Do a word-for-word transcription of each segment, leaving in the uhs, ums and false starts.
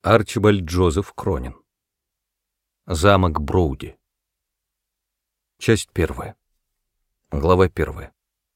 Арчибальд Джозеф Кронин. Замок Броуди. Часть первая. Глава первая.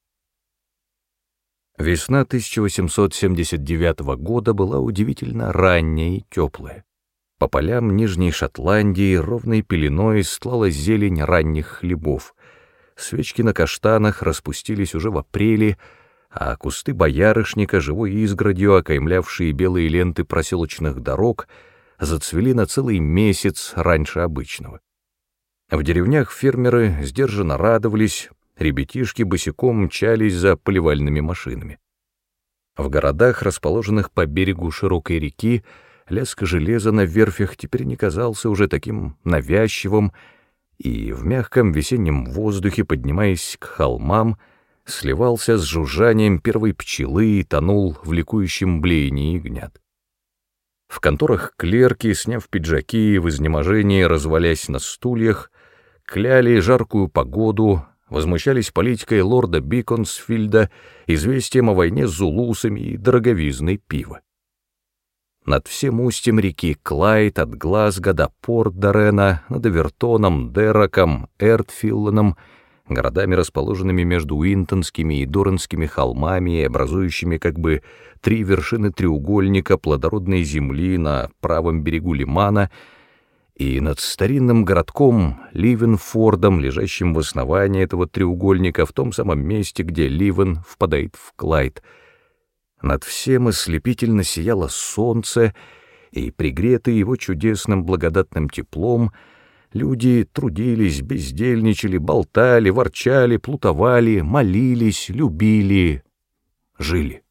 Весна тысяча восемьсот семьдесят девятого года была удивительно ранняя и теплая. По полям Нижней Шотландии ровной пеленой стлала зелень ранних хлебов. Свечки на каштанах распустились уже в апреле, а кусты боярышника, живой изгородью окаймлявшие белые ленты проселочных дорог, зацвели на целый месяц раньше обычного. В деревнях фермеры сдержанно радовались, ребятишки босиком мчались за поливальными машинами. В городах, расположенных по берегу широкой реки, лязг железа на верфях теперь не казался уже таким навязчивым, и в мягком весеннем воздухе, поднимаясь к холмам, сливался с жужжанием первой пчелы и тонул в ликующем блеянии ягнят. В конторах клерки, сняв пиджаки и в изнеможении развалясь на стульях, кляли жаркую погоду, возмущались политикой лорда Биконсфильда, известием о войне с зулусами и дороговизной пива. Над всем устьем реки Клайд от Глазго до Порт-Дорена, над Эвертоном, Дерроком, Эртфилланом, городами, расположенными между Уинтонскими и Доранскими холмами и образующими как бы три вершины треугольника плодородной земли на правом берегу лимана, и над старинным городком Ливенфордом, лежащим в основании этого треугольника в том самом месте, где Ливен впадает в Клайд. Над всем ослепительно сияло солнце, и, пригретые его чудесным благодатным теплом, люди трудились, бездельничали, болтали, ворчали, плутовали, молились, любили, жили.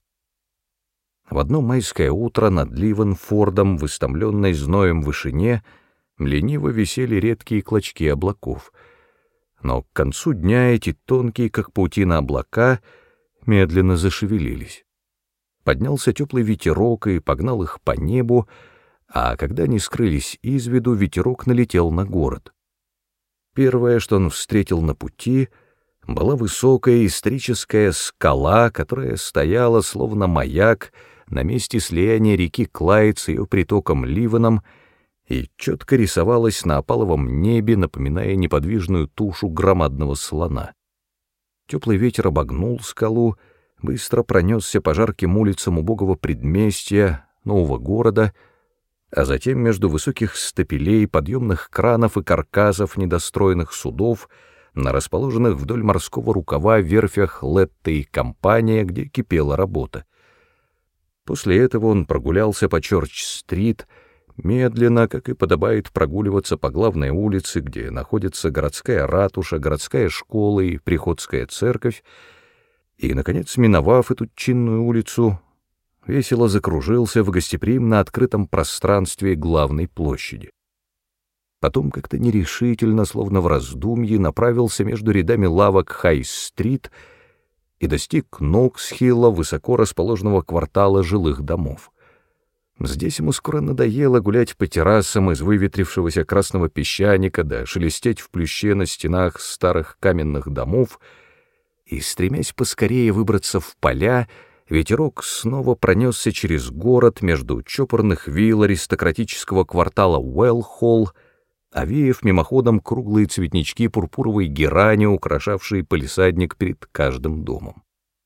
В одно майское утро над Ливенфордом, в истомленной зноем вышине, лениво висели редкие клочки облаков. Но к концу дня эти тонкие, как паутина, облака медленно зашевелились. Поднялся теплый ветерок и погнал их по небу, а когда они скрылись из виду, ветерок налетел на город. Первое, что он встретил на пути, была высокая историческая скала, которая стояла, словно маяк, на месте слияния реки Клайд с ее притоком Ливеном, и четко рисовалась на опаловом небе, напоминая неподвижную тушу громадного слона. Теплый ветер обогнул скалу, быстро пронесся по жарким улицам убогого предместья, нового города, а затем между высоких стапелей, подъемных кранов и каркасов недостроенных судов на расположенных вдоль морского рукава верфях Летта и Компания, где кипела работа. После этого он прогулялся по Чорч-стрит, медленно, как и подобает прогуливаться по главной улице, где находится городская ратуша, городская школа и приходская церковь, и, наконец, миновав эту чинную улицу, весело закружился в гостеприимно открытом пространстве главной площади. Потом как-то нерешительно, словно в раздумье, направился между рядами лавок Хай-стрит и достиг Ноксхилла, высоко расположенного квартала жилых домов. Здесь ему скоро надоело гулять по террасам из выветрившегося красного песчаника да шелестеть в плюще на стенах старых каменных домов, и, стремясь поскорее выбраться в поля, ветерок снова пронесся через город между чопорных вилл аристократического квартала Уэлл-Холл, овеяв мимоходом круглые цветнички пурпуровой герани, украшавшие палисадник перед каждым домом.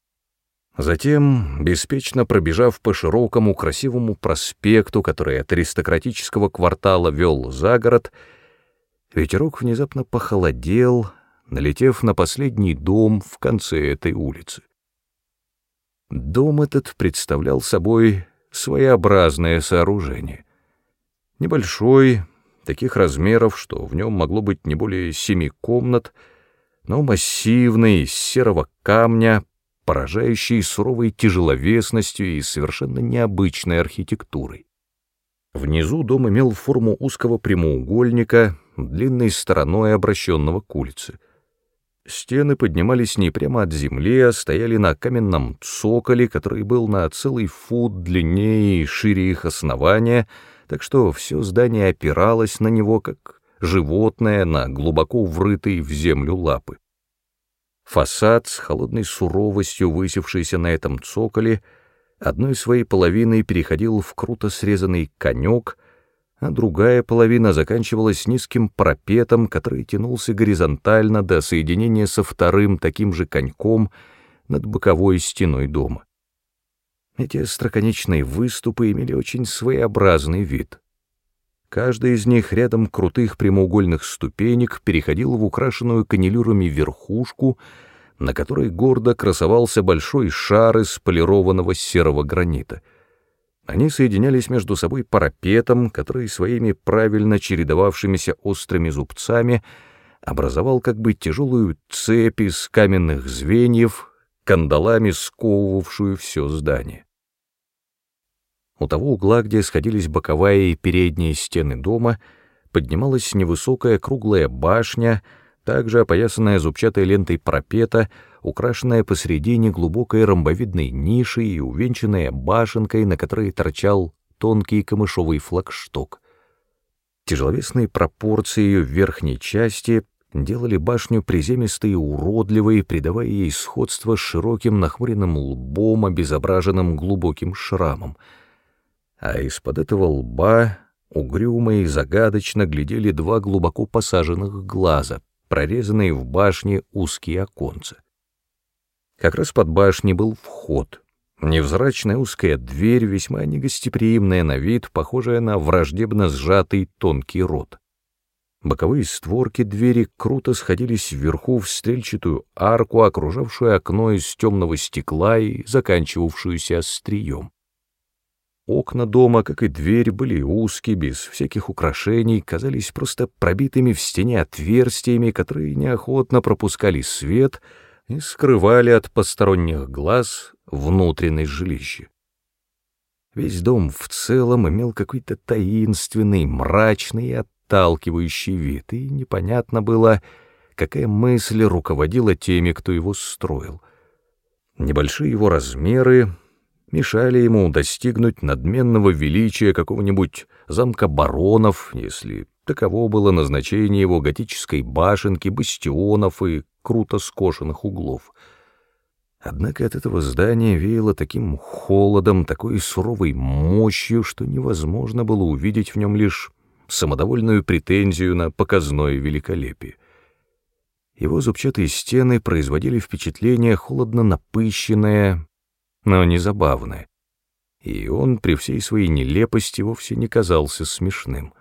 Затем, беспечно пробежав по широкому красивому проспекту, который от аристократического квартала вел за город, ветерок внезапно похолодел, налетев на последний дом в конце этой улицы. Дом этот представлял собой своеобразное сооружение. Небольшой, таких размеров, что в нем могло быть не более семи комнат, но массивный, из серого камня, поражающий суровой тяжеловесностью и совершенно необычной архитектурой. Внизу дом имел форму узкого прямоугольника, длинной стороной обращенного к улице. Стены поднимались не прямо от земли, а стояли на каменном цоколе, который был на целый фут длиннее и шире их основания, так что все здание опиралось на него, как животное на глубоко врытые в землю лапы. Фасад с холодной суровостью, высевшийся на этом цоколе, Одной своей половиной переходил в круто срезанный конек, а другая половина заканчивалась низким парапетом, который тянулся горизонтально до соединения со вторым таким же коньком над боковой стеной дома. Эти остроконечные выступы имели очень своеобразный вид. Каждый из них рядом крутых прямоугольных ступенек переходил в украшенную каннелюрами верхушку, на которой гордо красовался большой шар из полированного серого гранита. Они соединялись между собой парапетом, который своими правильно чередовавшимися острыми зубцами образовал как бы тяжелую цепь из каменных звеньев, кандалами сковывавшую все здание. У того угла, где сходились боковая и передние стены дома, поднималась невысокая круглая башня, также опоясанная зубчатой лентой парапета, украшенная посредине глубокой ромбовидной нишей и увенчанная башенкой, на которой торчал тонкий камышовый флагшток. Тяжеловесные пропорции ее верхней части делали башню приземистой и уродливой, придавая ей сходство с широким нахмуренным лбом, обезображенным глубоким шрамом. А из-под этого лба угрюмо и загадочно глядели два глубоко посаженных глаза, прорезанные в башне узкие оконца. Как раз под башней был вход, невзрачная узкая дверь, весьма негостеприимная на вид, похожая на враждебно сжатый тонкий рот. Боковые створки двери круто сходились вверху в стрельчатую арку, окружавшую окно из темного стекла и заканчивавшуюся острием. Окна дома, как и дверь, были узкие, без всяких украшений, казались просто пробитыми в стене отверстиями, которые неохотно пропускали свет и скрывали от посторонних глаз внутренность жилища. Весь дом в целом имел какой-то таинственный, мрачный и отталкивающий вид, и непонятно было, какая мысль руководила теми, кто его строил. Небольшие его размеры мешали ему достигнуть надменного величия какого-нибудь замка баронов, если таково было назначение его готической башенки, бастионов и круто скошенных углов. Однако от этого здания веяло таким холодом, такой суровой мощью, что невозможно было увидеть в нем лишь самодовольную претензию на показное великолепие. Его зубчатые стены производили впечатление холодно напыщенное, но не забавное, и он при всей своей нелепости вовсе не казался смешным.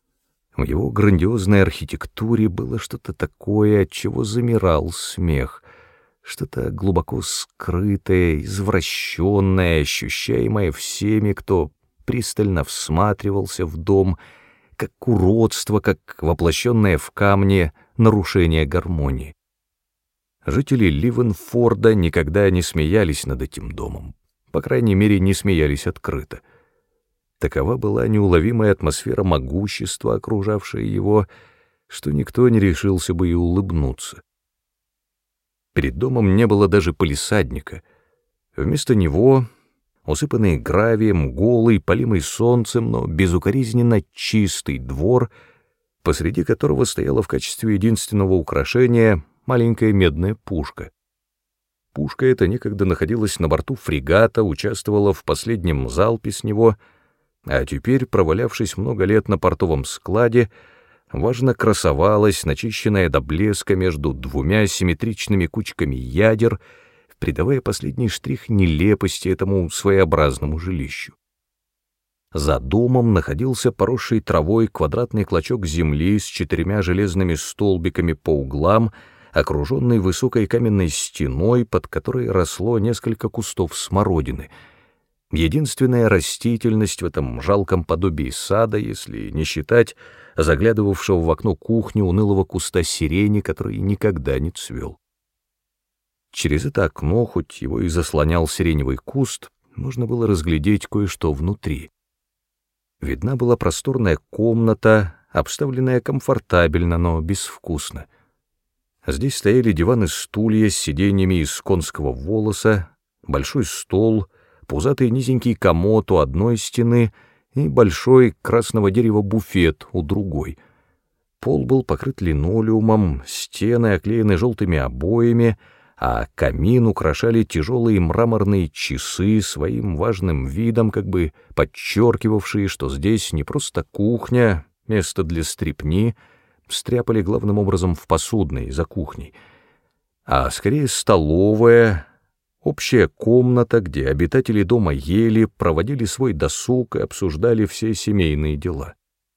В его грандиозной архитектуре было что-то такое, от чего замирал смех, что-то глубоко скрытое, извращенное, ощущаемое всеми, кто пристально всматривался в дом, как уродство, как воплощенное в камне нарушение гармонии. Жители Ливенфорда никогда не смеялись над этим домом, по крайней мере, не смеялись открыто. Такова была неуловимая атмосфера могущества, окружавшая его, что никто не решился бы и улыбнуться. Перед домом не было даже палисадника. Вместо него, усыпанный гравием, голый, полимый солнцем, но безукоризненно чистый двор, посреди которого стояла в качестве единственного украшения маленькая медная пушка. Пушка эта некогда находилась на борту фрегата, участвовала в последнем залпе с него, а теперь, провалявшись много лет на портовом складе, важно красовалась, начищенная до блеска между двумя симметричными кучками ядер, придавая последний штрих нелепости этому своеобразному жилищу. За домом находился поросший травой квадратный клочок земли с четырьмя железными столбиками по углам, окруженный высокой каменной стеной, под которой росло несколько кустов смородины. Единственная растительность в этом жалком подобии сада, если не считать заглядывавшего в окно кухни унылого куста сирени, который никогда не цвел. Через это окно, хоть его и заслонял сиреневый куст, можно было разглядеть кое-что внутри. Видна была просторная комната, обставленная комфортабельно, но безвкусно. Здесь стояли диван и стулья с сиденьями из конского волоса, большой стол, пузатый низенький комод у одной стены и большой красного дерева буфет у другой. Пол был покрыт линолеумом, стены оклеены желтыми обоями, а камин украшали тяжелые мраморные часы своим важным видом, как бы подчеркивавшие, что здесь не просто кухня, место для стряпни, стряпали главным образом в посудной, за кухней, а скорее столовая, общая комната, где обитатели дома ели, проводили свой досуг и обсуждали все семейные дела.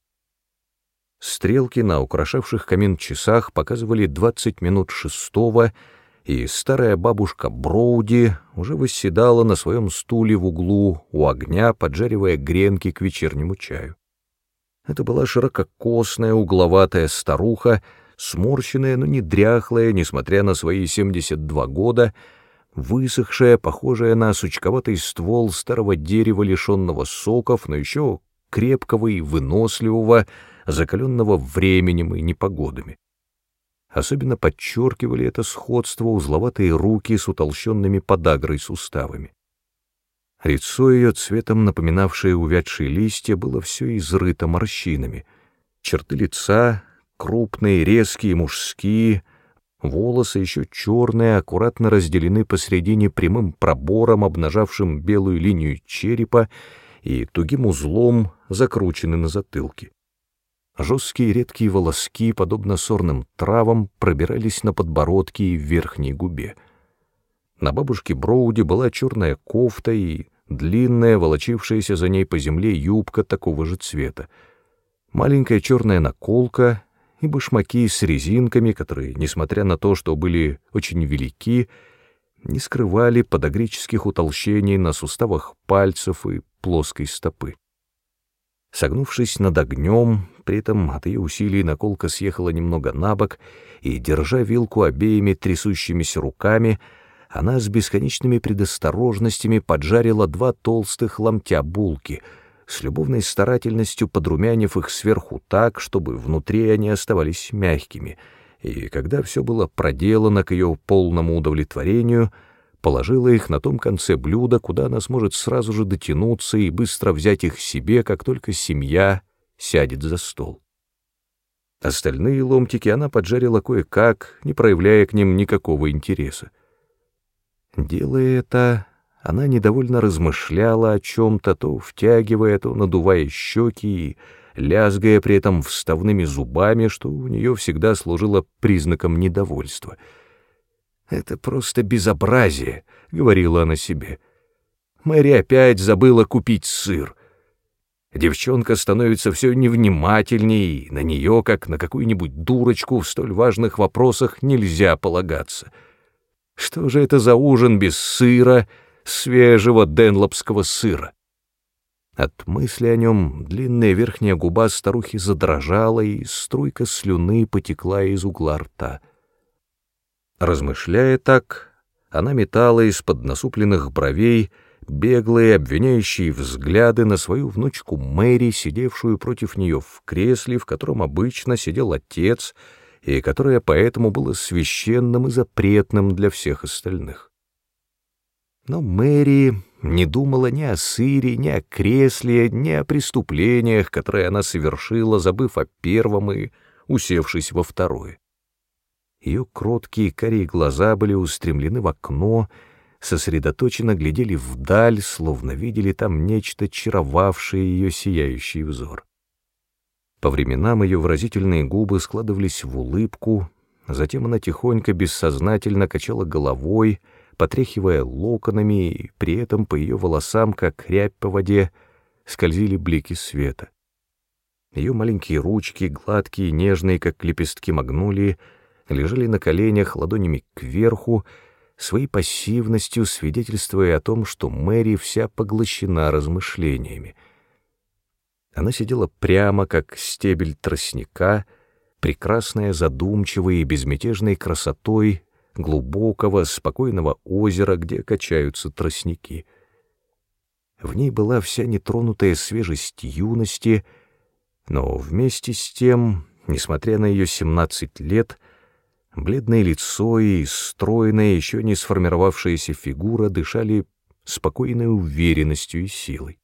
Стрелки на украшавших камин часах показывали двадцать минут шестого, и старая бабушка Броуди уже восседала на своем стуле в углу у огня, поджаривая гренки к вечернему чаю. Это была ширококосная, угловатая старуха, сморщенная, но не дряхлая, несмотря на свои семьдесят два года, высохшая, похожая на сучковатый ствол старого дерева, лишенного соков, но еще крепкого и выносливого, закаленного временем и непогодами. Особенно подчеркивали это сходство узловатые руки с утолщенными подагрой суставами. Лицо ее, цветом напоминавшее увядшие листья, было все изрыто морщинами. Черты лица крупные, резкие, мужские, волосы еще черные, аккуратно разделены посредине прямым пробором, обнажавшим белую линию черепа, и тугим узлом закручены на затылке. Жесткие редкие волоски, подобно сорным травам, пробирались на подбородке и в верхней губе. На бабушке Броуди была черная кофта и длинная, волочившаяся за ней по земле юбка такого же цвета, маленькая черная наколка и башмаки с резинками, которые, несмотря на то, что были очень велики, не скрывали подагрических утолщений на суставах пальцев и плоской стопы. Согнувшись над огнем, при этом от ее усилий наколка съехала немного набок, и, держа вилку обеими трясущимися руками, она с бесконечными предосторожностями поджарила два толстых ломтя булки, с любовной старательностью подрумянив их сверху так, чтобы внутри они оставались мягкими, и когда все было проделано к ее полному удовлетворению, положила их на том конце блюда, куда она сможет сразу же дотянуться и быстро взять их себе, как только семья сядет за стол. Остальные ломтики она поджарила кое-как, не проявляя к ним никакого интереса. Делая это, она недовольно размышляла о чем-то, то втягивая, то надувая щеки и лязгая при этом вставными зубами, что у нее всегда служило признаком недовольства. «Это просто безобразие», — говорила она себе. «Мэри опять забыла купить сыр. Девчонка становится все невнимательней, и на нее, как на какую-нибудь дурочку, в столь важных вопросах нельзя полагаться. Что же это за ужин без сыра, свежего денлопского сыра?» От мысли о нем длинная верхняя губа старухи задрожала, и струйка слюны потекла из угла рта. Размышляя так, она метала из-под насупленных бровей беглые обвиняющие взгляды на свою внучку Мэри, сидевшую против нее в кресле, в котором обычно сидел отец, и которое поэтому было священным и запретным для всех остальных. Но Мэри не думала ни о сыре, ни о кресле, ни о преступлениях, которые она совершила, забыв о первом и усевшись во второе. Ее кроткие карие глаза были устремлены в окно, сосредоточенно глядели вдаль, словно видели там нечто, чаровавшее ее сияющий взор. По временам ее выразительные губы складывались в улыбку, затем она тихонько, бессознательно качала головой, потряхивая локонами, и при этом по ее волосам, как рябь по воде, скользили блики света. Ее маленькие ручки, гладкие, нежные, как лепестки магнолии, лежали на коленях ладонями кверху, своей пассивностью свидетельствуя о том, что Мэри вся поглощена размышлениями. Она сидела прямо, как стебель тростника, прекрасная задумчивой и безмятежной красотой глубокого, спокойного озера, где качаются тростники. В ней была вся нетронутая свежесть юности, но вместе с тем, несмотря на ее семнадцать лет, бледное лицо и стройная, еще не сформировавшаяся фигура дышали спокойной уверенностью и силой.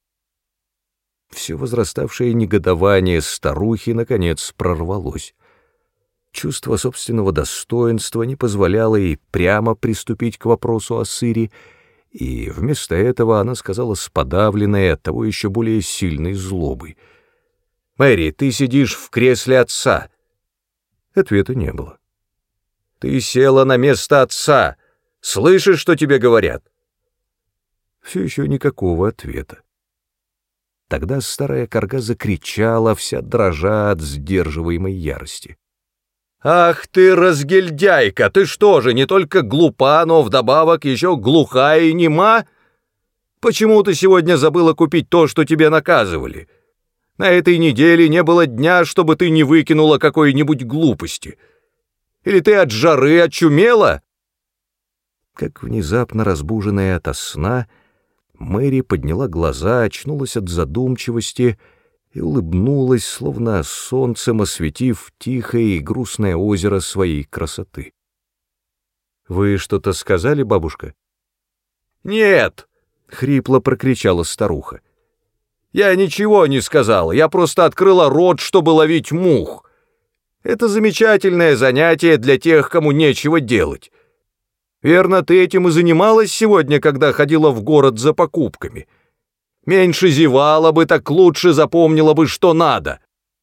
Все возраставшее негодование старухи, наконец, прорвалось. Чувство собственного достоинства не позволяло ей прямо приступить к вопросу о сыре, и вместо этого она сказала с подавленной, оттого еще более сильной злобой: «Мэри, ты сидишь в кресле отца». Ответа не было. «Ты села на место отца. Слышишь, что тебе говорят?» Все еще никакого ответа. Тогда старая корга закричала, вся дрожа от сдерживаемой ярости: «Ах ты, разгильдяйка! Ты что же, не только глупа, но вдобавок еще глухая и нема? Почему ты сегодня забыла купить то, что тебе наказывали? На этой неделе не было дня, чтобы ты не выкинула какой-нибудь глупости. Или ты от жары очумела?» Как внезапно разбуженная ото сна, Мэри подняла глаза, очнулась от задумчивости и улыбнулась, словно солнцем осветив тихое и грустное озеро своей красоты. «Вы что-то сказали, бабушка?» «Нет!» — хрипло прокричала старуха. «Я ничего не сказала, я просто открыла рот, чтобы ловить мух. Это замечательное занятие для тех, кому нечего делать. Верно, ты этим и занималась сегодня, когда ходила в город за покупками? Меньше зевала бы, так лучше запомнила бы, что надо».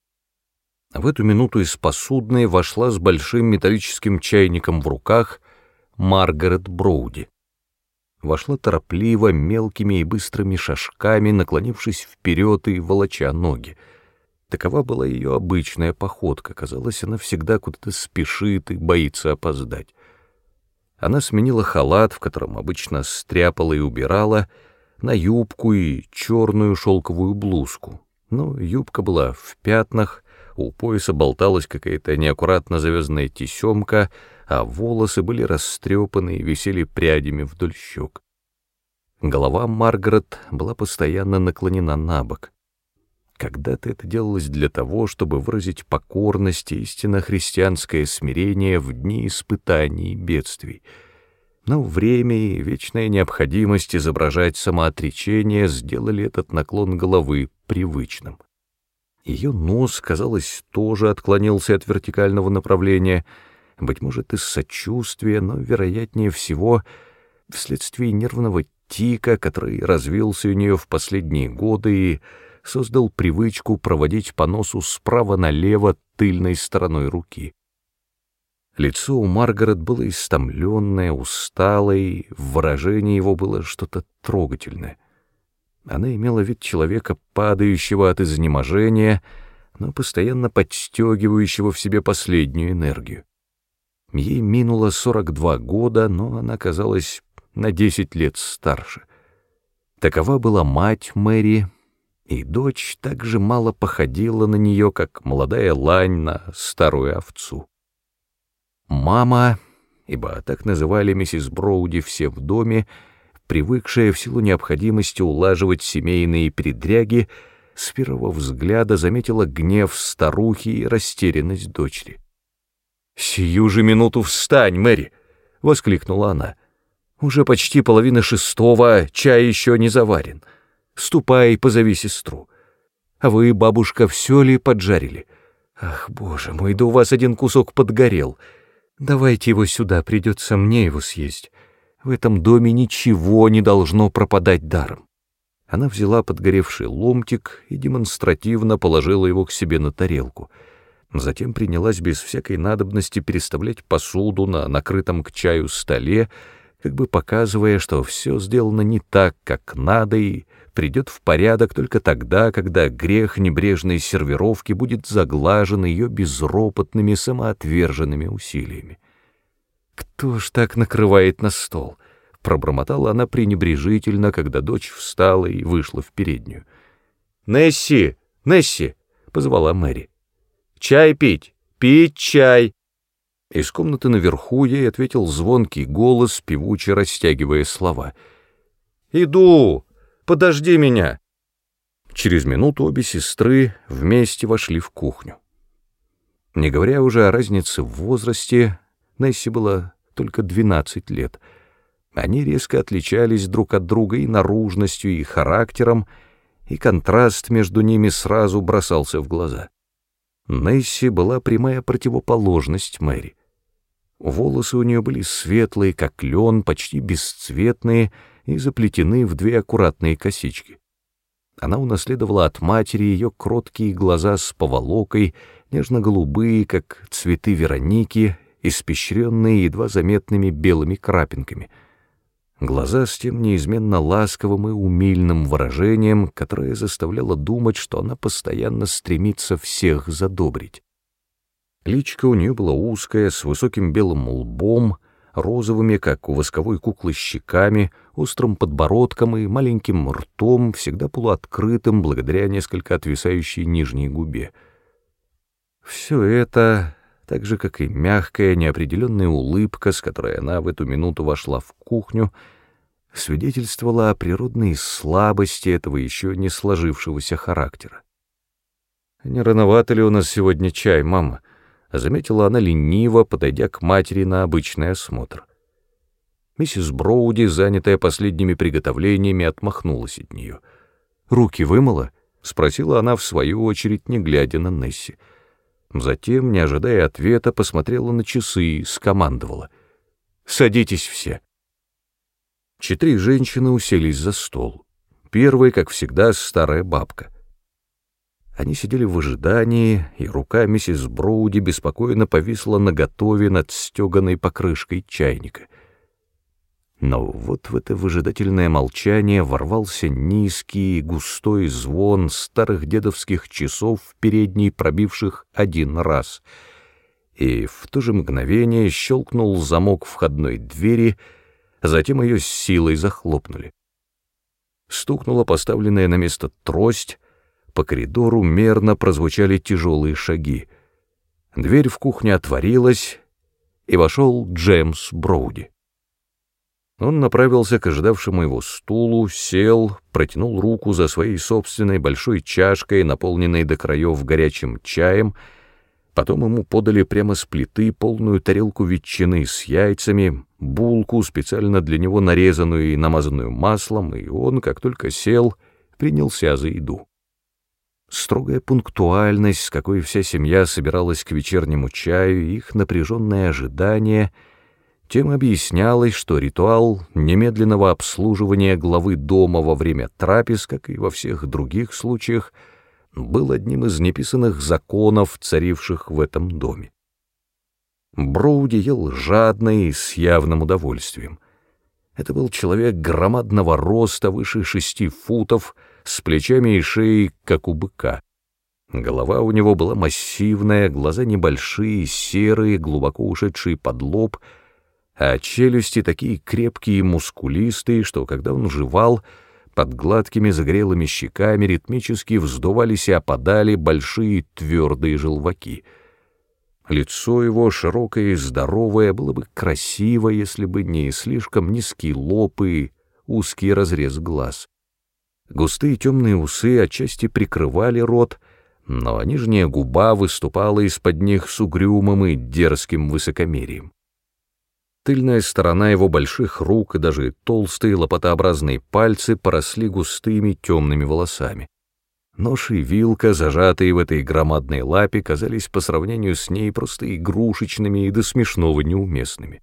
В эту минуту из посудной вошла с большим металлическим чайником в руках Маргарет Броуди. Вошла торопливо, мелкими и быстрыми шажками, наклонившись вперед и волоча ноги. Такова была ее обычная походка, казалось, она всегда куда-то спешит и боится опоздать. Она сменила халат, в котором обычно стряпала и убирала, на юбку и черную шелковую блузку. Но юбка была в пятнах, у пояса болталась какая-то неаккуратно завязанная тесемка, а волосы были растрепаны и висели прядями вдоль щек. Голова Маргарет была постоянно наклонена на бок. Когда-то это делалось для того, чтобы выразить покорность и истинно христианское смирение в дни испытаний и бедствий. Но время и вечная необходимость изображать самоотречение сделали этот наклон головы привычным. Ее нос, казалось, тоже отклонился от вертикального направления, быть может, из сочувствия, но, вероятнее всего, вследствие нервного тика, который развился у нее в последние годы и создал привычку проводить по носу справа налево тыльной стороной руки. Лицо у Маргарет было истомленное, усталое, и в выражении его было что-то трогательное. Она имела вид человека, падающего от изнеможения, но постоянно подстегивающего в себе последнюю энергию. Ей минуло сорок два года, но она казалась на десять лет старше. Такова была мать Мэри, и дочь так же мало походила на нее, как молодая лань на старую овцу. Мама, ибо так называли миссис Броуди все в доме, привыкшая в силу необходимости улаживать семейные передряги, с первого взгляда заметила гнев старухи и растерянность дочери. «Сию же минуту встань, Мэри!» — воскликнула она. «Уже почти половина шестого, чай еще не заварен. Ступай, позови сестру. А вы, бабушка, все ли поджарили? Ах, боже мой, да у вас один кусок подгорел. Давайте его сюда, придется мне его съесть. В этом доме ничего не должно пропадать даром». Она взяла подгоревший ломтик и демонстративно положила его к себе на тарелку. Затем принялась без всякой надобности переставлять посуду на накрытом к чаю столе, как бы показывая, что все сделано не так, как надо, и придет в порядок только тогда, когда грех небрежной сервировки будет заглажен ее безропотными самоотверженными усилиями. «Кто ж так накрывает на стол?» — пробормотала она пренебрежительно, когда дочь встала и вышла в переднюю. «Несси! Несси!» — позвала Мэри. «Чай пить! Пить чай!» Из комнаты наверху ей ответил звонкий голос, певуче растягивая слова. «Иду! Подожди меня!» Через минуту обе сестры вместе вошли в кухню. Не говоря уже о разнице в возрасте, Несси было только двенадцать лет. Они резко отличались друг от друга и наружностью, и характером, и контраст между ними сразу бросался в глаза. Несси была прямая противоположность Мэри. Волосы у нее были светлые, как лен, почти бесцветные и заплетены в две аккуратные косички. Она унаследовала от матери ее кроткие глаза с поволокой, нежно-голубые, как цветы Вероники, испещренные едва заметными белыми крапинками. Глаза с тем неизменно ласковым и умильным выражением, которое заставляло думать, что она постоянно стремится всех задобрить. Личико у нее было узкое, с высоким белым лбом, розовыми, как у восковой куклы, щеками, острым подбородком и маленьким ртом, всегда полуоткрытым благодаря несколько отвисающей нижней губе. Все это, так же, как и мягкая, неопределенная улыбка, с которой она в эту минуту вошла в кухню, свидетельствовало о природной слабости этого еще не сложившегося характера. «Не рановато ли у нас сегодня чай, мама?» — заметила она лениво, подойдя к матери на обычный осмотр. Миссис Броуди, занятая последними приготовлениями, отмахнулась от нее. «Руки вымыла?» — спросила она в свою очередь, не глядя на Несси. Затем, не ожидая ответа, посмотрела на часы и скомандовала: «Садитесь все». Четыре женщины уселись за стол. Первой, как всегда, старая бабка. Они сидели в ожидании, и рука миссис Броуди беспокойно повисла наготове над стеганой покрышкой чайника. Но вот в это выжидательное молчание ворвался низкий густой звон старых дедовских часов в передней, пробивших один раз, и в то же мгновение щелкнул замок входной двери, затем ее с силой захлопнули. Стукнула поставленная на место трость, по коридору мерно прозвучали тяжелые шаги. Дверь в кухню отворилась, и вошел Джеймс Броуди. Он направился к ожидавшему его стулу, сел, протянул руку за своей собственной большой чашкой, наполненной до краев горячим чаем. Потом ему подали прямо с плиты полную тарелку ветчины с яйцами, булку, специально для него нарезанную и намазанную маслом, и он, как только сел, принялся за еду. Строгая пунктуальность, с какой вся семья собиралась к вечернему чаю, и их напряженное ожидание, тем объяснялось, что ритуал немедленного обслуживания главы дома во время трапез, как и во всех других случаях, был одним из неписанных законов, царивших в этом доме. Броуди ел жадно и с явным удовольствием. Это был человек громадного роста, выше шести футов, с плечами и шеей, как у быка. Голова у него была массивная, глаза небольшие, серые, глубоко ушедшие под лоб, а челюсти такие крепкие и мускулистые, что, когда он жевал, под гладкими загорелыми щеками ритмически вздувались и опадали большие твердые желваки. Лицо его, широкое и здоровое, было бы красиво, если бы не слишком низкий лоб и узкий разрез глаз. Густые темные усы отчасти прикрывали рот, но нижняя губа выступала из-под них с угрюмым и дерзким высокомерием. Тыльная сторона его больших рук и даже толстые лопатообразные пальцы поросли густыми темными волосами. Нож и вилка, зажатые в этой громадной лапе, казались по сравнению с ней просто игрушечными и до смешного неуместными.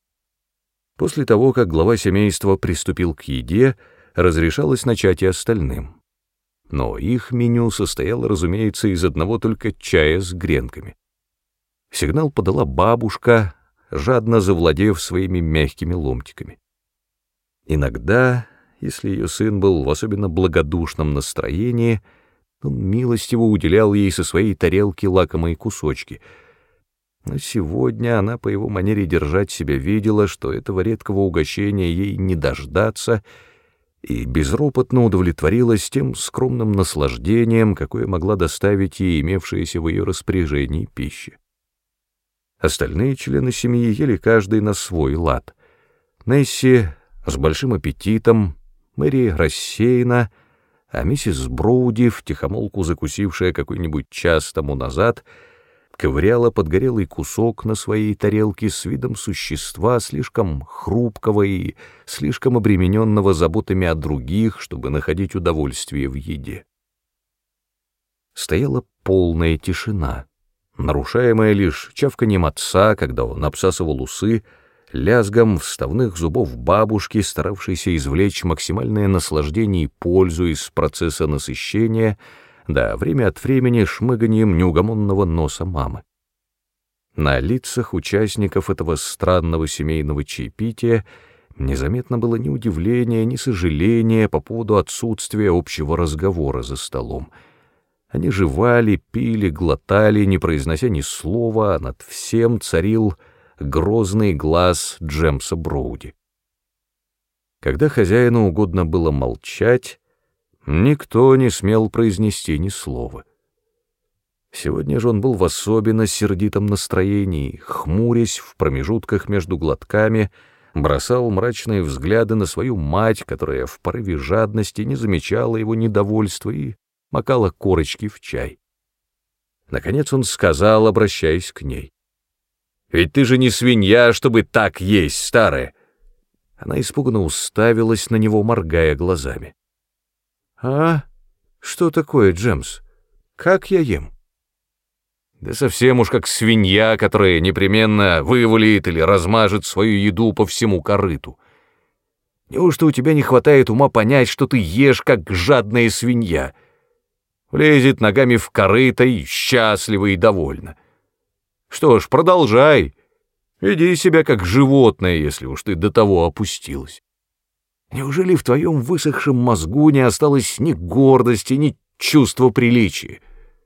После того, как глава семейства приступил к еде, разрешалось начать и остальным. Но их меню состояло, разумеется, из одного только чая с гренками. Сигнал подала бабушка, жадно завладев своими мягкими ломтиками. Иногда, если ее сын был в особенно благодушном настроении, он милостиво уделял ей со своей тарелки лакомые кусочки. Но сегодня она по его манере держать себя видела, что этого редкого угощения ей не дождаться, и безропотно удовлетворилась тем скромным наслаждением, какое могла доставить ей имевшаяся в ее распоряжении пища. Остальные члены семьи ели каждый на свой лад. Несси с большим аппетитом, Мэри рассеянно, а миссис Броуди, втихомолку закусившая какой-нибудь час тому назад, ковыряла подгорелый кусок на своей тарелке с видом существа слишком хрупкого и слишком обремененного заботами о других, чтобы находить удовольствие в еде. стояла полная тишина, нарушаемая лишь чавканьем отца, когда он обсасывал усы, лязгом вставных зубов бабушки, старавшейся извлечь максимальное наслаждение и пользу из процесса насыщения, да время от времени шмыганием неугомонного носа мамы. На лицах участников этого странного семейного чаепития незаметно было ни удивления, ни сожаления по поводу отсутствия общего разговора за столом. Они жевали, пили, глотали, не произнося ни слова, а над всем царил грозный глаз Джемса Броуди. Когда хозяину угодно было молчать, никто не смел произнести ни слова. Сегодня же он был в особенно сердитом настроении, хмурясь в промежутках между глотками, бросал мрачные взгляды на свою мать, которая в порыве жадности не замечала его недовольства и макала корочки в чай. Наконец он сказал, обращаясь к ней: «Ведь ты же не свинья, чтобы так есть, старая!» Она испуганно уставилась на него, моргая глазами. «А? Что такое, Джемс? Как я ем?» «Да совсем уж как свинья, которая непременно вывалит или размажет свою еду по всему корыту. Неужто у тебя не хватает ума понять, что ты ешь, как жадная свинья? Влезет ногами в корыто и счастлива и довольна. Что ж, продолжай. Веди себя как животное, если уж ты до того опустилась. Неужели в твоем высохшем мозгу не осталось ни гордости, ни чувства приличия?»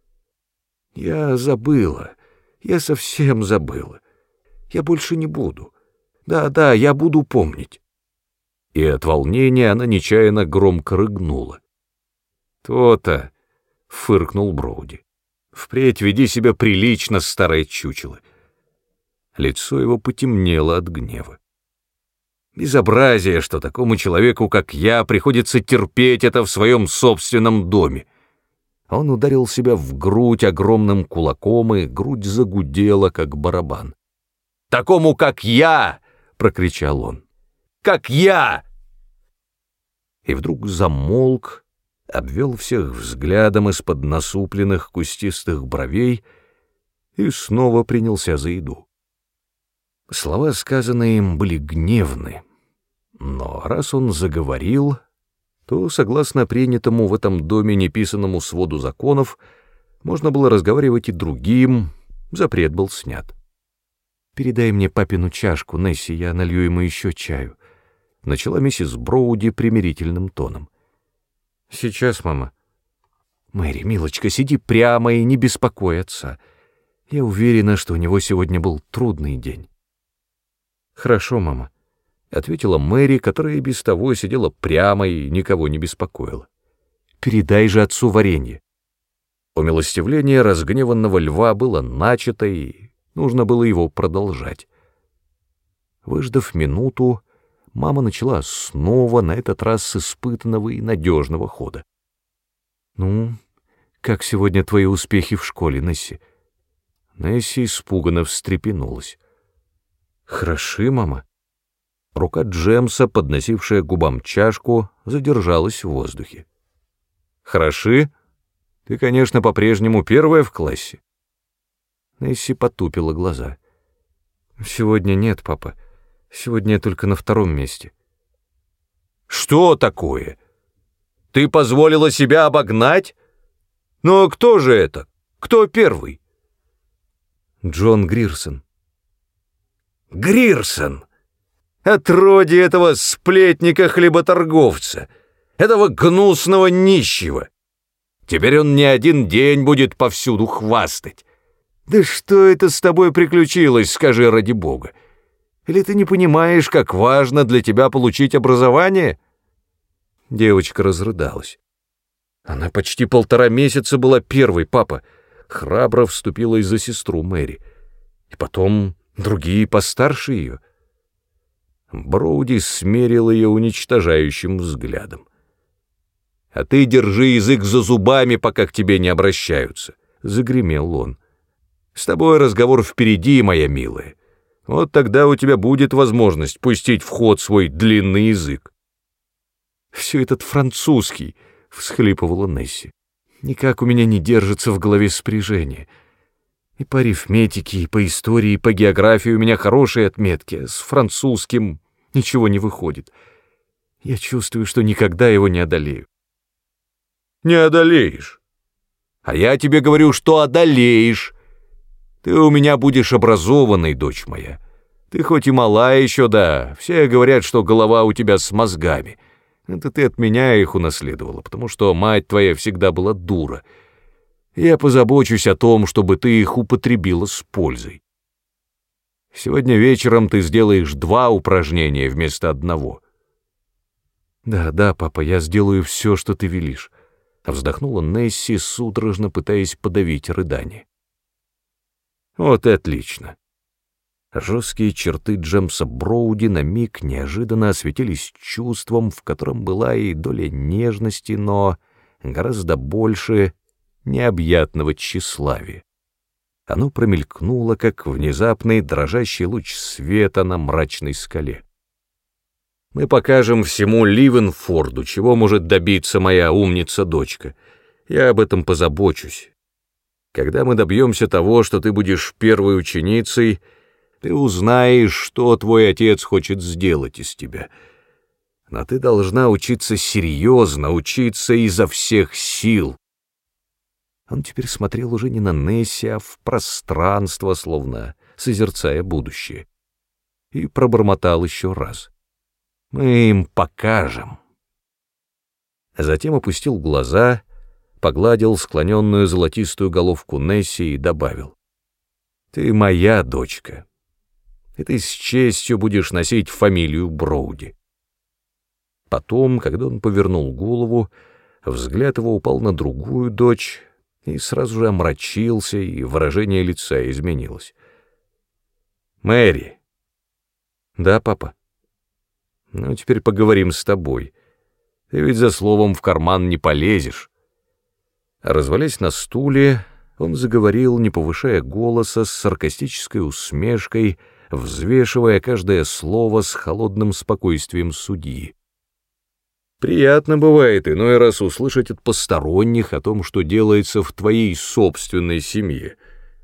«Я забыла, я совсем забыла. Я больше не буду. Да-да, я буду помнить». И от волнения она нечаянно громко рыгнула. «То-то», — фыркнул Броуди, — «впредь веди себя прилично, старое чучело». Лицо его потемнело от гнева. «Безобразие, что такому человеку, как я, приходится терпеть это в своем собственном доме». Он ударил себя в грудь огромным кулаком, и грудь загудела, как барабан. «Такому, как я!» — прокричал он. «Как я!» И вдруг замолк, обвел всех взглядом из-под насупленных кустистых бровей и снова принялся за еду. Слова, сказанные им, были гневны, но раз он заговорил, то, согласно принятому в этом доме неписанному своду законов, можно было разговаривать и другим, запрет был снят. «Передай мне папину чашку, Несси, я налью ему еще чаю», — начала миссис Броуди примирительным тоном. «Сейчас, мама». «Мэри, милочка, сиди прямо и не беспокой отца. Я уверена, что у него сегодня был трудный день». «Хорошо, мама», — ответила Мэри, которая и без того сидела прямо и никого не беспокоила. «Передай же отцу варенье». Умилостивление разгневанного льва было начато, и нужно было его продолжать. Выждав минуту, мама начала снова, на этот раз с испытанного и надежного хода. «Ну, как сегодня твои успехи в школе, Несси?» Несси испуганно встрепенулась. «Хороши, мама». Рука Джемса, подносившая к губам чашку, задержалась в воздухе. «Хороши? Ты, конечно, по-прежнему первая в классе». Несси потупила глаза. «Сегодня нет, папа. Сегодня я только на втором месте». «Что такое? Ты позволила себя обогнать? Но кто же это? Кто первый?» «Джон Грирсон». «Грирсон! Отродье этого сплетника-хлеботорговца, этого гнусного нищего! Теперь он не один день будет повсюду хвастать. Да что это с тобой приключилось, скажи ради бога? Или ты не понимаешь, как важно для тебя получить образование?» Девочка разрыдалась. «Она почти полтора месяца была первой, папа», — храбро вступилась за сестру Мэри. «И потом другие постарше ее». Броуди смерил ее уничтожающим взглядом. «А ты держи язык за зубами, пока к тебе не обращаются», — загремел он. «С тобой разговор впереди, моя милая. Вот тогда у тебя будет возможность пустить в ход свой длинный язык». «Все этот французский», — всхлипывала Несси. Никак у меня не держится в голове спряжение. И по арифметике, и по истории, и по географии у меня хорошие отметки, а с французским ничего не выходит. Я чувствую, что никогда его не одолею. Не одолеешь. А я тебе говорю, что одолеешь. Ты у меня будешь образованной, дочь моя. Ты хоть и мала еще, да, все говорят, что голова у тебя с мозгами. Это ты от меня их унаследовала, потому что мать твоя всегда была дура. Я позабочусь о том, чтобы ты их употребила с пользой. Сегодня вечером ты сделаешь два упражнения вместо одного. Да, да, папа, я сделаю все, что ты велишь. Вздохнула Несси, судорожно пытаясь подавить рыдание. Вот и отлично. Жесткие черты Джемса Броуди на миг неожиданно осветились чувством, в котором была и доля нежности, но гораздо больше необъятного тщеславия. Оно промелькнуло, как внезапный дрожащий луч света на мрачной скале. Мы покажем всему Ливенфорду, чего может добиться моя умница-дочка. Я об этом позабочусь. Когда мы добьемся того, что ты будешь первой ученицей, ты узнаешь, что твой отец хочет сделать из тебя. Но ты должна учиться серьезно, учиться изо всех сил. Он теперь смотрел уже не на Несси, а в пространство, словно созерцая будущее, и пробормотал еще раз. Мы им покажем. Затем опустил глаза, погладил склоненную золотистую головку Несси и добавил: «Ты моя дочка, и ты с честью будешь носить фамилию Броуди». Потом, когда он повернул голову, взгляд его упал на другую дочь и сразу же омрачился, и выражение лица изменилось. «Мэри». «Да, папа?» «Ну, теперь поговорим с тобой. Ты ведь за словом в карман не полезешь». Развалясь на стуле, он заговорил, не повышая голоса, с саркастической усмешкой, взвешивая каждое слово с холодным спокойствием судьи. «Приятно бывает иной раз услышать от посторонних о том, что делается в твоей собственной семье.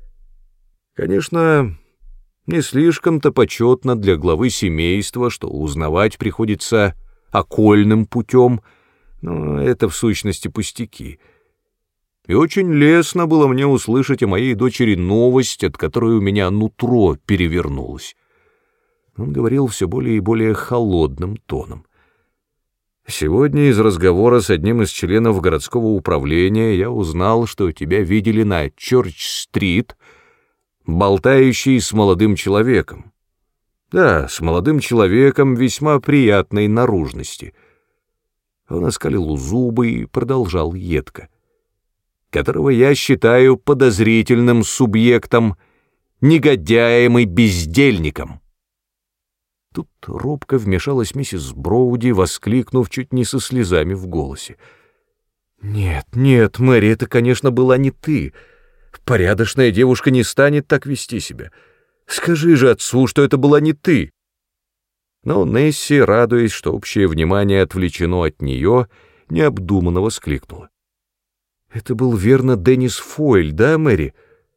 Конечно, не слишком-то почетно для главы семейства, что узнавать приходится окольным путем, но это в сущности пустяки. И очень лестно было мне услышать о моей дочери новость, от которой у меня нутро перевернулось». Он говорил все более и более холодным тоном. «Сегодня из разговора с одним из членов городского управления я узнал, что тебя видели на Чёрч-стрит, болтающий с молодым человеком. Да, с молодым человеком весьма приятной наружности». Он оскалил зубы и продолжал едко. «Которого я считаю подозрительным субъектом, негодяем и бездельником». Тут робко вмешалась миссис Броуди, воскликнув чуть не со слезами в голосе. «Нет, нет, Мэри, это, конечно, была не ты. Порядочная девушка не станет так вести себя. Скажи же отцу, что это была не ты». Но Несси, радуясь, что общее внимание отвлечено от нее, необдуманно воскликнула. «Это был верно Деннис Фойль, да, Мэри?»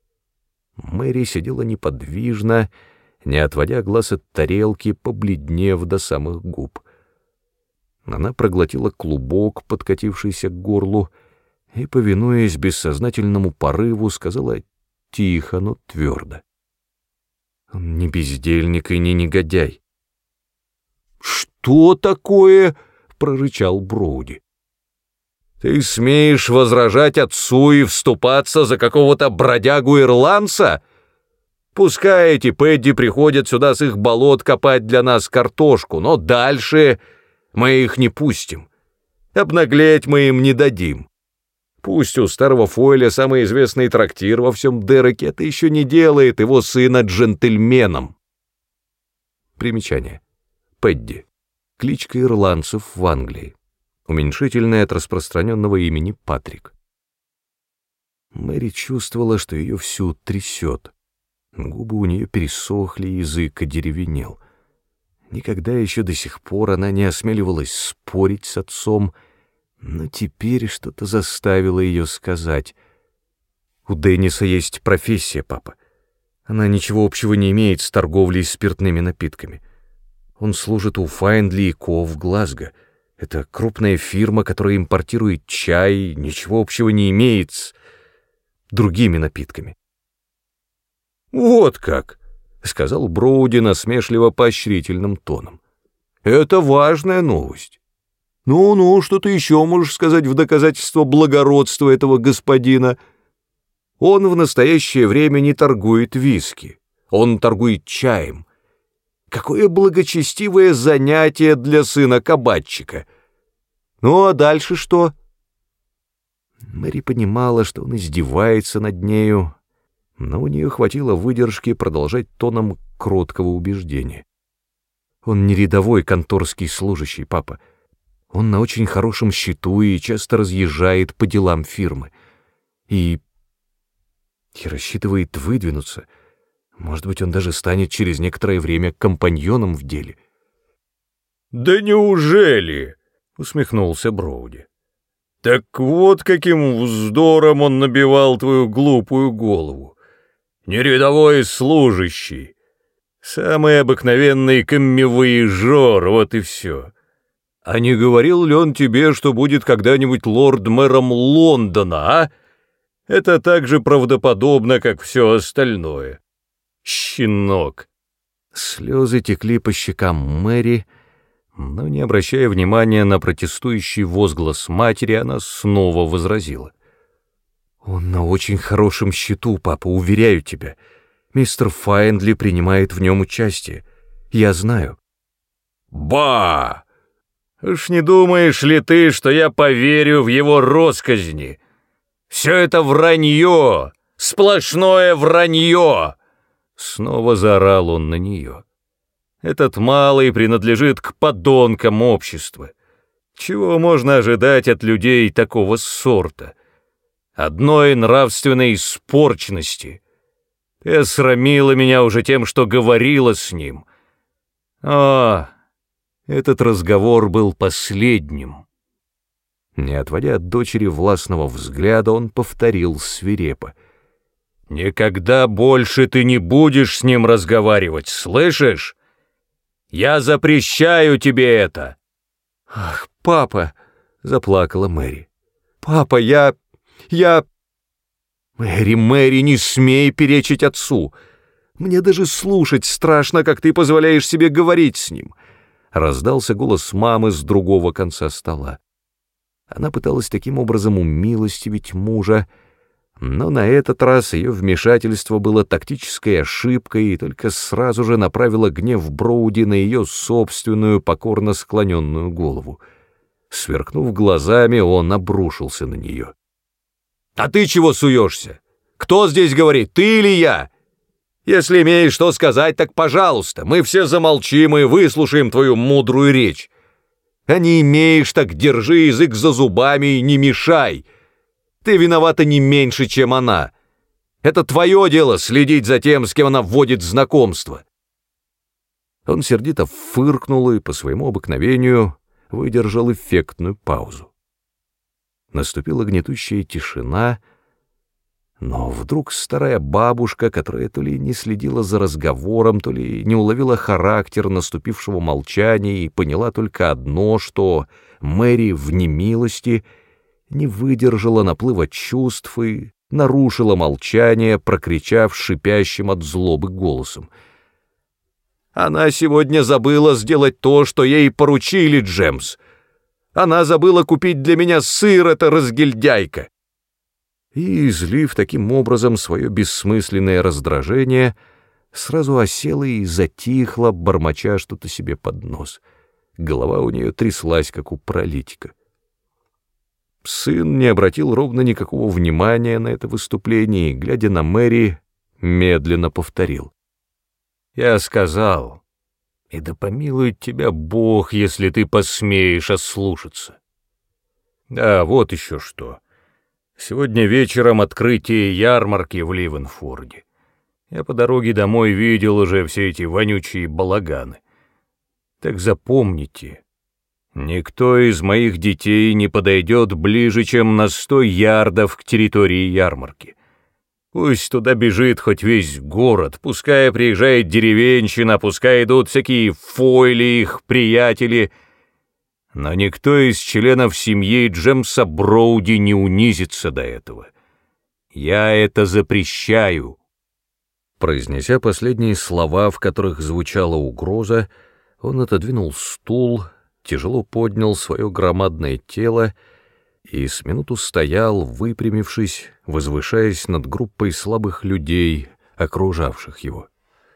Мэри сидела неподвижно, не отводя глаз от тарелки, побледнев до самых губ. Она проглотила клубок, подкатившийся к горлу, и, повинуясь бессознательному порыву, сказала тихо, но твердо: «Он не бездельник и не негодяй». «Что такое?» — прорычал Броуди. «Ты смеешь возражать отцу и вступаться за какого-то бродягу-ирландца? Пускай эти Пэдди приходят сюда с их болот копать для нас картошку, но дальше мы их не пустим. Обнаглеть мы им не дадим. Пусть у старого Фойля самый известный трактир во всем Дереке, это еще не делает его сына джентльменом». Примечание. Пэдди. Кличка ирландцев в Англии. Уменьшительное от распространенного имени Патрик. Мэри чувствовала, что ее всю трясет. Губы у нее пересохли, язык одеревенел. Никогда еще до сих пор она не осмеливалась спорить с отцом, Но теперь что-то заставило ее сказать. «У Денниса есть профессия, папа. Она ничего общего не имеет с торговлей спиртными напитками. Он служит у Файндли и Ко в Глазго. Это крупная фирма, которая импортирует чай, ничего общего не имеет с другими напитками». «Вот как!» — сказал Броуди насмешливо поощрительным тоном. «Это важная новость. Ну-ну, что ты еще можешь сказать в доказательство благородства этого господина? Он в настоящее время не торгует виски, он торгует чаем. Какое благочестивое занятие для сына кабачика! Ну, а дальше что?» Мэри понимала, что он издевается над нею, но у нее хватило выдержки продолжать тоном кроткого убеждения. «Он не рядовой конторский служащий, папа. Он на очень хорошем счету и часто разъезжает по делам фирмы. И... и рассчитывает выдвинуться. Может быть, он даже станет через некоторое время компаньоном в деле». «Да неужели?» — усмехнулся Броуди. «Так вот каким вздором он набивал твою глупую голову. Не рядовой служащий. Самый обыкновенный коммивояжер, вот и все. А не говорил ли он тебе, что будет когда-нибудь лорд-мэром Лондона, а? Это так же правдоподобно, как все остальное. Щенок!» Слезы текли по щекам Мэри, но, не обращая внимания на протестующий возглас матери, она снова возразила. «Он на очень хорошем счету, папа, уверяю тебя. Мистер Файндли принимает в нем участие. Я знаю». «Ба! Уж не думаешь ли ты, что я поверю в его россказни? Все это вранье, сплошное вранье!» Снова заорал он на нее. «Этот малый принадлежит к подонкам общества. Чего можно ожидать от людей такого сорта? Одной нравственной испорченности. Ты осрамила меня уже тем, что говорила с ним. О, этот разговор был последним». Не отводя от дочери властного взгляда, он повторил свирепо. «Никогда больше ты не будешь с ним разговаривать, слышишь? Я запрещаю тебе это!» «Ах, папа!» — заплакала Мэри. «Папа, я... я...» «Мэри, Мэри, не смей перечить отцу! Мне даже слушать страшно, как ты позволяешь себе говорить с ним!» Раздался голос мамы с другого конца стола. Она пыталась таким образом умилостивить мужа, но на этот раз ее вмешательство было тактической ошибкой и только сразу же направило гнев Броуди на ее собственную покорно склоненную голову. Сверкнув глазами, он обрушился на нее. «А ты чего суешься? Кто здесь говорит, ты или я? Если имеешь что сказать, так пожалуйста, мы все замолчим и выслушаем твою мудрую речь. А не имеешь, так держи язык за зубами и не мешай. Ты виновата не меньше, чем она. Это твое дело следить за тем, с кем она вводит знакомство». Он сердито фыркнул и по своему обыкновению выдержал эффектную паузу. Наступила гнетущая тишина, но вдруг старая бабушка, которая то ли не следила за разговором, то ли не уловила характер наступившего молчания и поняла только одно, что Мэри в немилости не выдержала наплыва чувств и нарушила молчание, прокричав шипящим от злобы голосом: «Она сегодня забыла сделать то, что ей поручили, Джемс. Она забыла купить для меня сыр, эта разгильдяйка!» И, излив таким образом свое бессмысленное раздражение, сразу осела и затихла, бормоча что-то себе под нос. Голова у нее тряслась, как у паралитика. Сын не обратил ровно никакого внимания на это выступление и, глядя на Мэри, медленно повторил: «Я сказал, и да помилует тебя Бог, если ты посмеешь ослушаться. Да, вот еще что. Сегодня вечером открытие ярмарки в Ливенфорде. Я по дороге домой видел уже все эти вонючие балаганы. Так запомните, Никто из моих детей не подойдет ближе, чем на сто ярдов к территории ярмарки. Пусть туда бежит хоть весь город, пускай приезжает деревенщина, пускай идут всякие фойли, их приятели, но никто из членов семьи Джемса Броуди не унизится до этого. Я это запрещаю». Произнеся последние слова, в которых звучала угроза, он отодвинул стул, тяжело поднял свое громадное тело и с минуту стоял, выпрямившись, возвышаясь над группой слабых людей, окружавших его.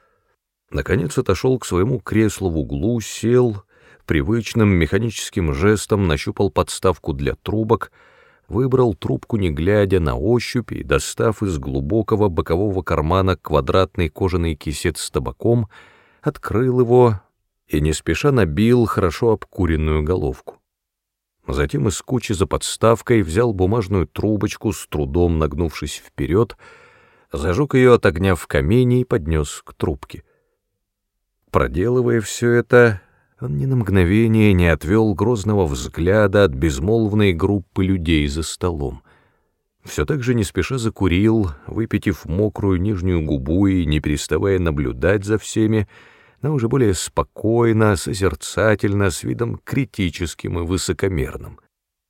Наконец отошел к своему креслу в углу, сел, привычным механическим жестом нащупал подставку для трубок, выбрал трубку не глядя, на ощупь, и, достав из глубокого бокового кармана квадратный кожаный кисет с табаком, открыл его и не спеша набил хорошо обкуренную головку. Затем из кучи за подставкой взял бумажную трубочку, с трудом нагнувшись вперед, зажег ее от огня в камине и поднес к трубке. Проделывая все это, он ни на мгновение не отвел грозного взгляда от безмолвной группы людей за столом. Все так же не спеша закурил, выпитив мокрую нижнюю губу и не переставая наблюдать за всеми, но уже более спокойно, созерцательно, с видом критическим и высокомерным.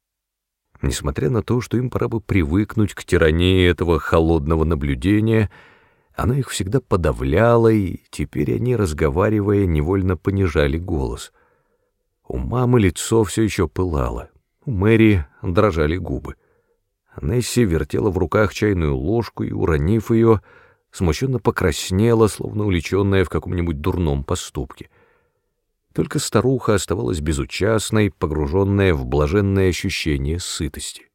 Несмотря на то, что им пора бы привыкнуть к тирании этого холодного наблюдения, оно их всегда подавляло, и теперь они, разговаривая, невольно понижали голос. У мамы лицо все еще пылало, у Мэри дрожали губы. Несси вертела в руках чайную ложку и, уронив ее, смущенно покраснела, словно уличенная в каком-нибудь дурном поступке. Только старуха оставалась безучастной, погруженная в блаженное ощущение сытости.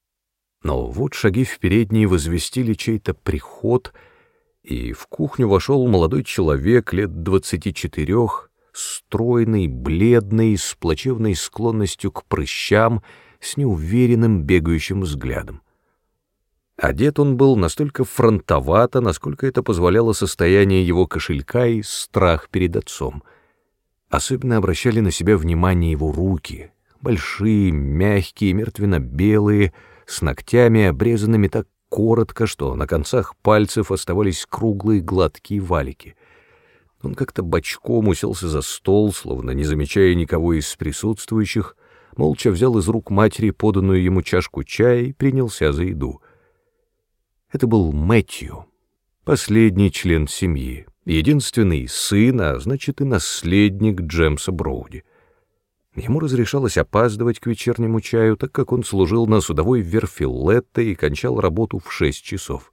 Но вот шаги в передней возвестили чей-то приход, и в кухню вошел молодой человек лет двадцати четырех, стройный, бледный, с плачевной склонностью к прыщам, с неуверенным бегающим взглядом. Одет он был настолько фронтовато, насколько это позволяло состояние его кошелька и страх перед отцом. Особенно обращали на себя внимание его руки, большие, мягкие, мертвенно-белые, с ногтями, обрезанными так коротко, что на концах пальцев оставались круглые гладкие валики. Он как-то бочком уселся за стол, словно не замечая никого из присутствующих, молча взял из рук матери поданную ему чашку чая и принялся за еду. Это был Мэтью, последний член семьи, единственный сын, а значит и наследник Джемса Броуди. Ему разрешалось опаздывать к вечернему чаю, так как он служил на судовой верфи Летта и кончал работу в шесть часов.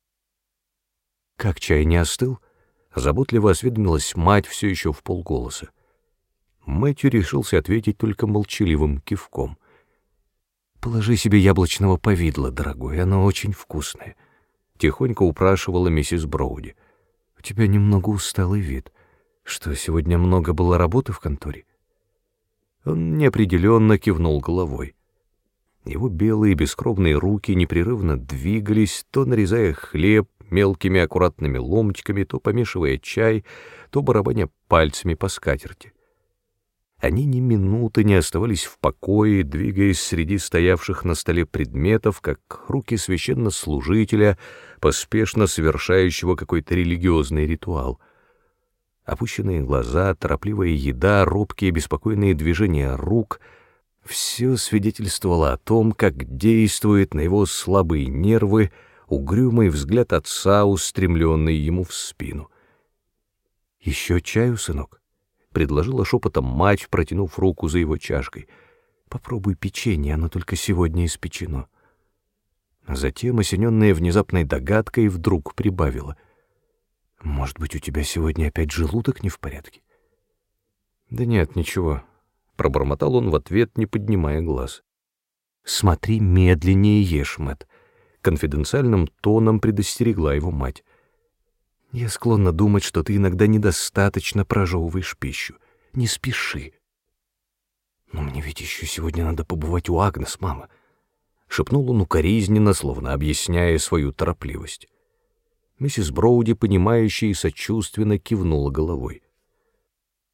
«Как чай не остыл?» — заботливо осведомилась мать все еще вполголоса. Мэтью решился ответить только молчаливым кивком. «Положи себе яблочного повидла, дорогой, оно очень вкусное», — тихонько упрашивала миссис Броуди. «У тебя немного усталый вид. Что, сегодня много было работы в конторе?» Он неопределенно кивнул головой. Его белые бескровные руки непрерывно двигались, то нарезая хлеб мелкими аккуратными ломтиками, то помешивая чай, то барабаня пальцами по скатерти. Они ни минуты не оставались в покое, двигаясь среди стоявших на столе предметов, как руки священнослужителя, поспешно совершающего какой-то религиозный ритуал. Опущенные глаза, торопливая еда, робкие беспокойные движения рук — все свидетельствовало о том, как действует на его слабые нервы угрюмый взгляд отца, устремленный ему в спину. «Еще чаю, сынок?» — предложила шепотом мать, протянув руку за его чашкой. «Попробуй печенье, оно только сегодня испечено». Затем, осененная внезапной догадкой, вдруг прибавила: «Может быть, у тебя сегодня опять желудок не в порядке?» «Да нет, ничего», — пробормотал он в ответ, не поднимая глаз. «Смотри, медленнее ешь, Мэтт», — конфиденциальным тоном предостерегла его мать. «Я склонна думать, что ты иногда недостаточно прожевываешь пищу. Не спеши». «Но мне ведь еще сегодня надо побывать у Агнес, мама», — шепнул он укоризненно, словно объясняя свою торопливость. Миссис Броуди, понимающая и сочувственно, кивнула головой.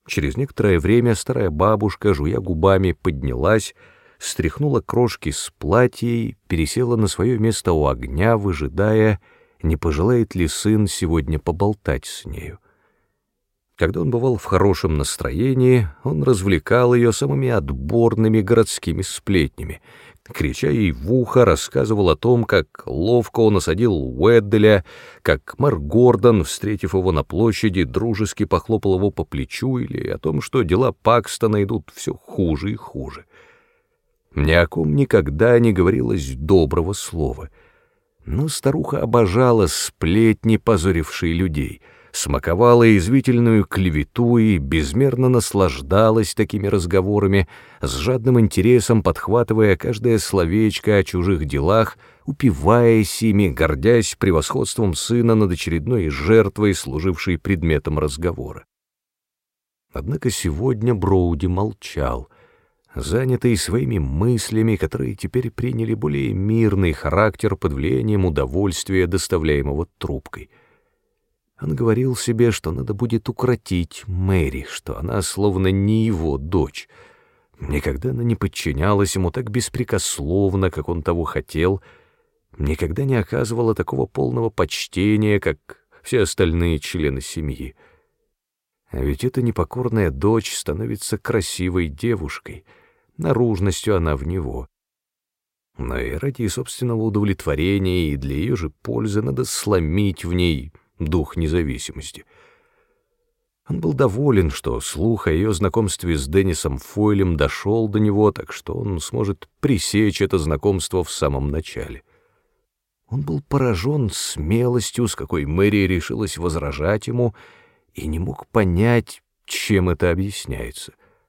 Через некоторое время старая бабушка, жуя губами, поднялась, стряхнула крошки с платья и пересела на свое место у огня, выжидая, не пожелает ли сын сегодня поболтать с нею. Когда он бывал в хорошем настроении, он развлекал ее самыми отборными городскими сплетнями, крича ей в ухо, рассказывал о том, как ловко он осадил Уэдделя, как Мэр Гордон, встретив его на площади, дружески похлопал его по плечу, или о том, что дела Пакстона идут все хуже и хуже. Ни о ком никогда не говорилось доброго слова, но старуха обожала сплетни, позорившие людей, смаковала язвительную клевету и безмерно наслаждалась такими разговорами, с жадным интересом подхватывая каждое словечко о чужих делах, упиваясь ими, гордясь превосходством сына над очередной жертвой, служившей предметом разговора. Однако сегодня Броуди молчал, занятый своими мыслями, которые теперь приняли более мирный характер под влиянием удовольствия, доставляемого трубкой. Он говорил себе, что надо будет укротить Мэри, что она словно не его дочь. Никогда она не подчинялась ему так беспрекословно, как он того хотел, никогда не оказывала такого полного почтения, как все остальные члены семьи. А ведь эта непокорная дочь становится красивой девушкой, наружностью она в него. Но и ради собственного удовлетворения и для ее же пользы надо сломить в ней дух независимости. Он был доволен, что слух о ее знакомстве с Деннисом Фойлем дошел до него, так что он сможет пресечь это знакомство в самом начале. Он был поражен смелостью, с какой Мэри решилась возражать ему, и не мог понять, чем это объясняется.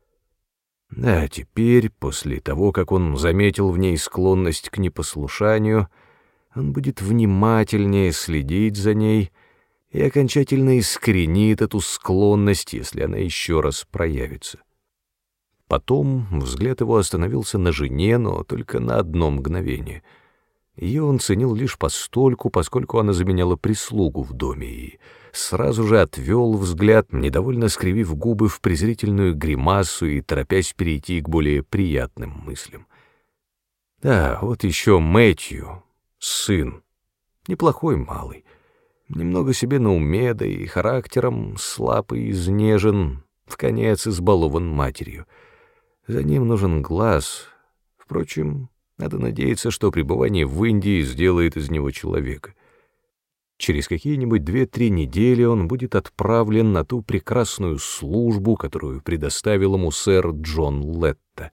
А теперь, после того, как он заметил в ней склонность к непослушанию, он будет внимательнее следить за ней и окончательно искоренит эту склонность, если она еще раз проявится. Потом взгляд его остановился на жене, но только на одно мгновение. Ее он ценил лишь постольку, поскольку она заменяла прислугу в доме, и сразу же отвел взгляд, недовольно скривив губы в презрительную гримасу и торопясь перейти к более приятным мыслям. Да, вот еще Мэтью, сын, неплохой малый, немного себе на уме, да и характером слаб и изнежен, вконец избалован матерью. За ним нужен глаз. Впрочем, надо надеяться, что пребывание в Индии сделает из него человека. Через какие-нибудь две-три недели он будет отправлен на ту прекрасную службу, которую предоставил ему сэр Джон Летта.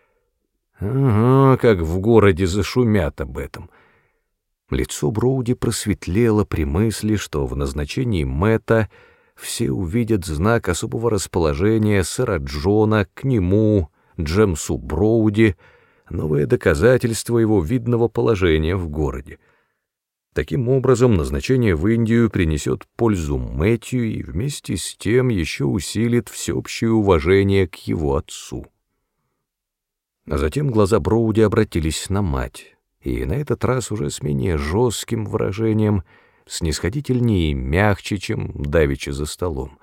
Ага, как в городе зашумят об этом. Лицо Броуди просветлело при мысли, что в назначении Мэтта все увидят знак особого расположения сэра Джона к нему, Джемсу Броуди, новое доказательство его видного положения в городе. Таким образом, назначение в Индию принесет пользу Мэтью и вместе с тем еще усилит всеобщее уважение к его отцу. А затем глаза Броуди обратились на мать, и на этот раз уже с менее жестким выражением, снисходительнее и мягче, чем давеча за столом.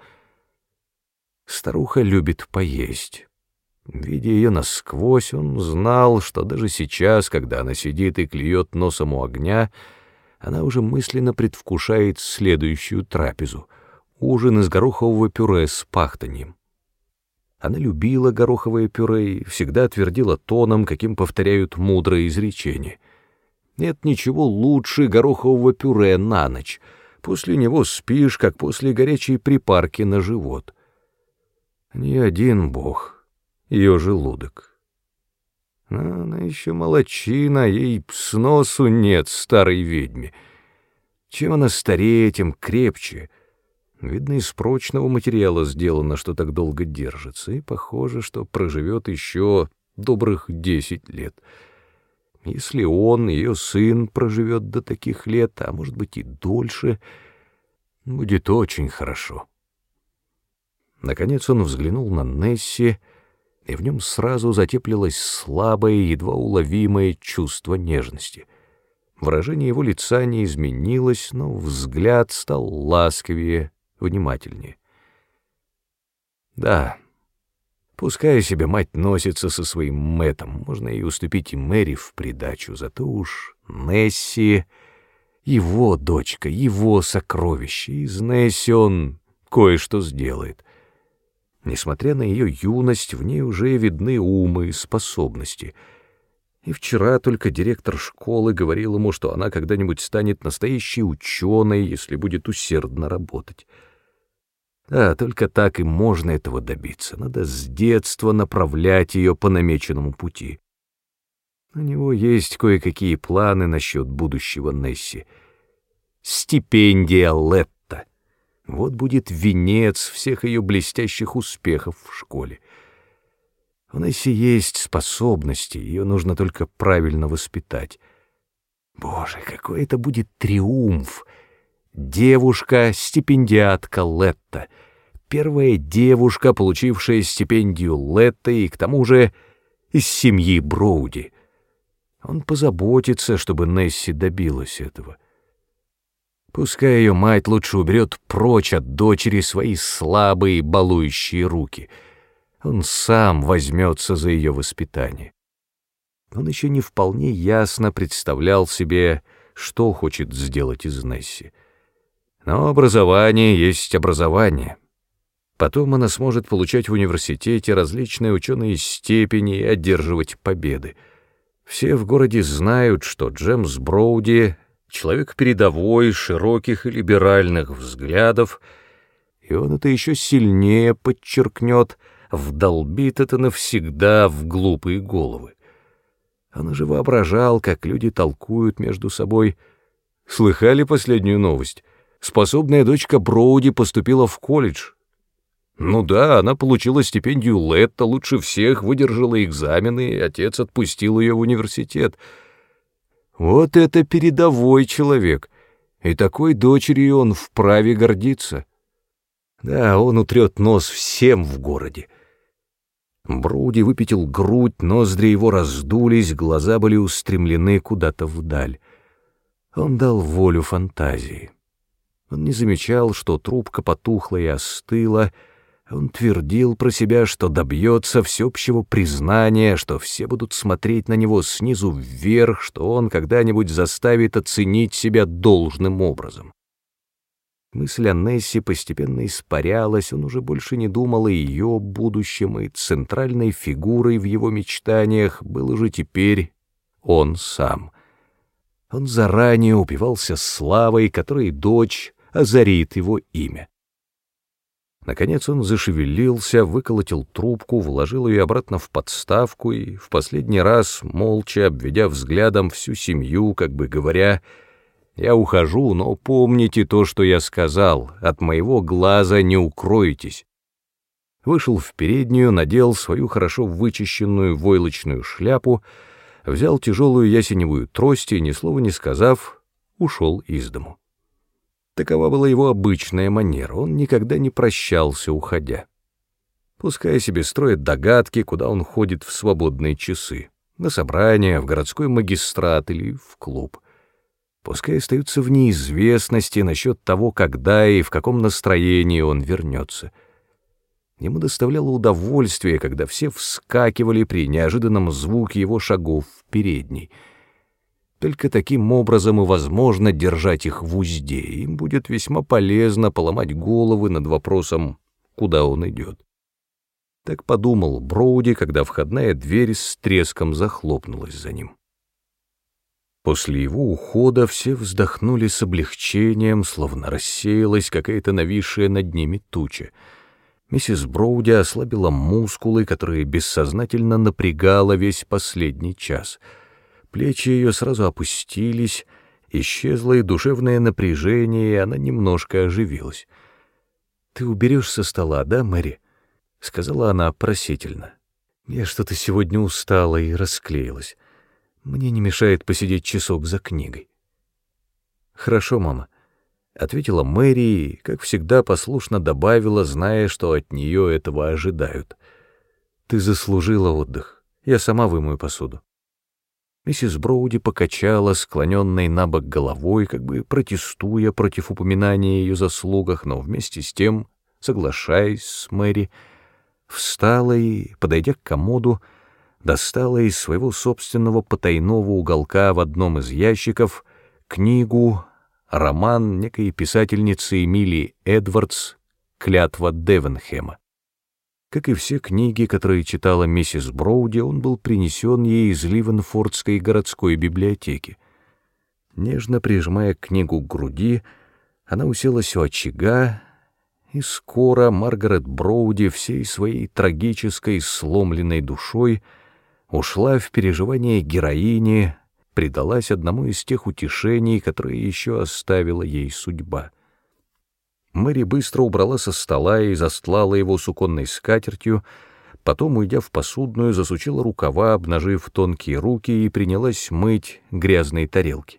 Старуха любит поесть. Видя ее насквозь, он знал, что даже сейчас, когда она сидит и клюет носом у огня, она уже мысленно предвкушает следующую трапезу — ужин из горохового пюре с пахтаньем. Она любила гороховое пюре и всегда твердила тоном, каким повторяют мудрые изречения: «Нет ничего лучше горохового пюре на ночь. После него спишь, как после горячей припарки на живот». Ни один бог, ее желудок. Но она еще молодчина, ей сносу нет, старой ведьме. Чем она старее, тем крепче. Видно, из прочного материала сделано, что так долго держится, и похоже, что проживет еще добрых десять лет. Если он, ее сын, проживет до таких лет, а может быть и дольше, будет очень хорошо. Наконец он взглянул на Несси, и в нем сразу затеплилось слабое, едва уловимое чувство нежности. Выражение его лица не изменилось, но взгляд стал ласковее, внимательнее. Да, пускай себе мать носится со своим Мэттом, можно и уступить и Мэри в придачу, зато уж Несси — его дочка, его сокровище, из Несси он кое-что сделает. Несмотря на ее юность, в ней уже видны умы и способности. И вчера только директор школы говорил ему, что она когда-нибудь станет настоящей ученой, если будет усердно работать. Да, только так и можно этого добиться. Надо с детства направлять ее по намеченному пути. У него есть кое-какие планы насчет будущего Несси. Стипендия Летта. Вот будет венец всех ее блестящих успехов в школе. У Несси есть способности, ее нужно только правильно воспитать. Боже, какой это будет триумф! Девушка-стипендиатка Летта. Первая девушка, получившая стипендию Летта, и к тому же из семьи Броуди. Он позаботится, чтобы Несси добилась этого. Пускай ее мать лучше уберет прочь от дочери свои слабые балующие руки. Он сам возьмется за ее воспитание. Он еще не вполне ясно представлял себе, что хочет сделать из Несси. Но образование есть образование. Потом она сможет получать в университете различные ученые степени и одерживать победы. Все в городе знают, что Джемс Броуди — человек передовой, широких и либеральных взглядов, и он это еще сильнее подчеркнет, вдолбит это навсегда в глупые головы. Он уже воображал, как люди толкуют между собой. Слыхали последнюю новость? Способная дочка Броуди поступила в колледж. Ну да, она получила стипендию Летта, лучше всех выдержала экзамены, и отец отпустил ее в университет. Вот это передовой человек, и такой дочерью он вправе гордиться. Да, он утрет нос всем в городе. Броуди выпятил грудь, ноздри его раздулись, глаза были устремлены куда-то вдаль. Он дал волю фантазии. Он не замечал, что трубка потухла и остыла. Он твердил про себя, что добьется всеобщего признания, что все будут смотреть на него снизу вверх, что он когда-нибудь заставит оценить себя должным образом. Мысль о Несси постепенно испарялась, он уже больше не думал о ее будущем, и центральной фигурой в его мечтаниях был уже теперь он сам. Он заранее упивался славой, которой дочь озарит его имя. Наконец он зашевелился, выколотил трубку, вложил ее обратно в подставку и в последний раз, молча обведя взглядом всю семью, как бы говоря: «Я ухожу, но помните то, что я сказал, от моего глаза не укроетесь». Вышел в переднюю, надел свою хорошо вычищенную войлочную шляпу, взял тяжелую ясеневую трость и, ни слова не сказав, ушел из дому. Такова была его обычная манера, он никогда не прощался, уходя. Пускай себе строит догадки, куда он ходит в свободные часы, на собрание, в городской магистрат или в клуб. Пускай остаются в неизвестности насчет того, когда и в каком настроении он вернется. Ему доставляло удовольствие, когда все вскакивали при неожиданном звуке его шагов в передней. Только таким образом и возможно держать их в узде, им будет весьма полезно поломать головы над вопросом, куда он идет. Так подумал Броуди, когда входная дверь с треском захлопнулась за ним. После его ухода все вздохнули с облегчением, словно рассеялась какая-то нависшая над ними туча. Миссис Броуди ослабила мускулы, которые бессознательно напрягала весь последний час. Плечи ее сразу опустились, исчезло и душевное напряжение, и она немножко оживилась. «Ты уберешь со стола, да, Мэри?» — сказала она просительно. «Я что-то сегодня устала и расклеилась. Мне не мешает посидеть часок за книгой». «Хорошо, мама», — ответила Мэри и, как всегда, послушно добавила, зная, что от нее этого ожидают. «Ты заслужила отдых. Я сама вымою посуду». Миссис Броуди покачала склоненной на бок головой, как бы протестуя против упоминания о ее заслугах, но вместе с тем, соглашаясь с Мэри, встала и, подойдя к комоду, достала из своего собственного потайного уголка в одном из ящиков книгу, роман некой писательницы Эмилии Эдвардс «Клятва Девенхэма». Как и все книги, которые читала миссис Броуди, он был принесен ей из Ливенфордской городской библиотеки. Нежно прижимая книгу к груди, она уселась у очага, и скоро Маргарет Броуди всей своей трагической сломленной душой ушла в переживание героини, предалась одному из тех утешений, которые еще оставила ей судьба. Мэри быстро убрала со стола и застлала его суконной скатертью, потом, уйдя в посудную, засучила рукава, обнажив тонкие руки, и принялась мыть грязные тарелки.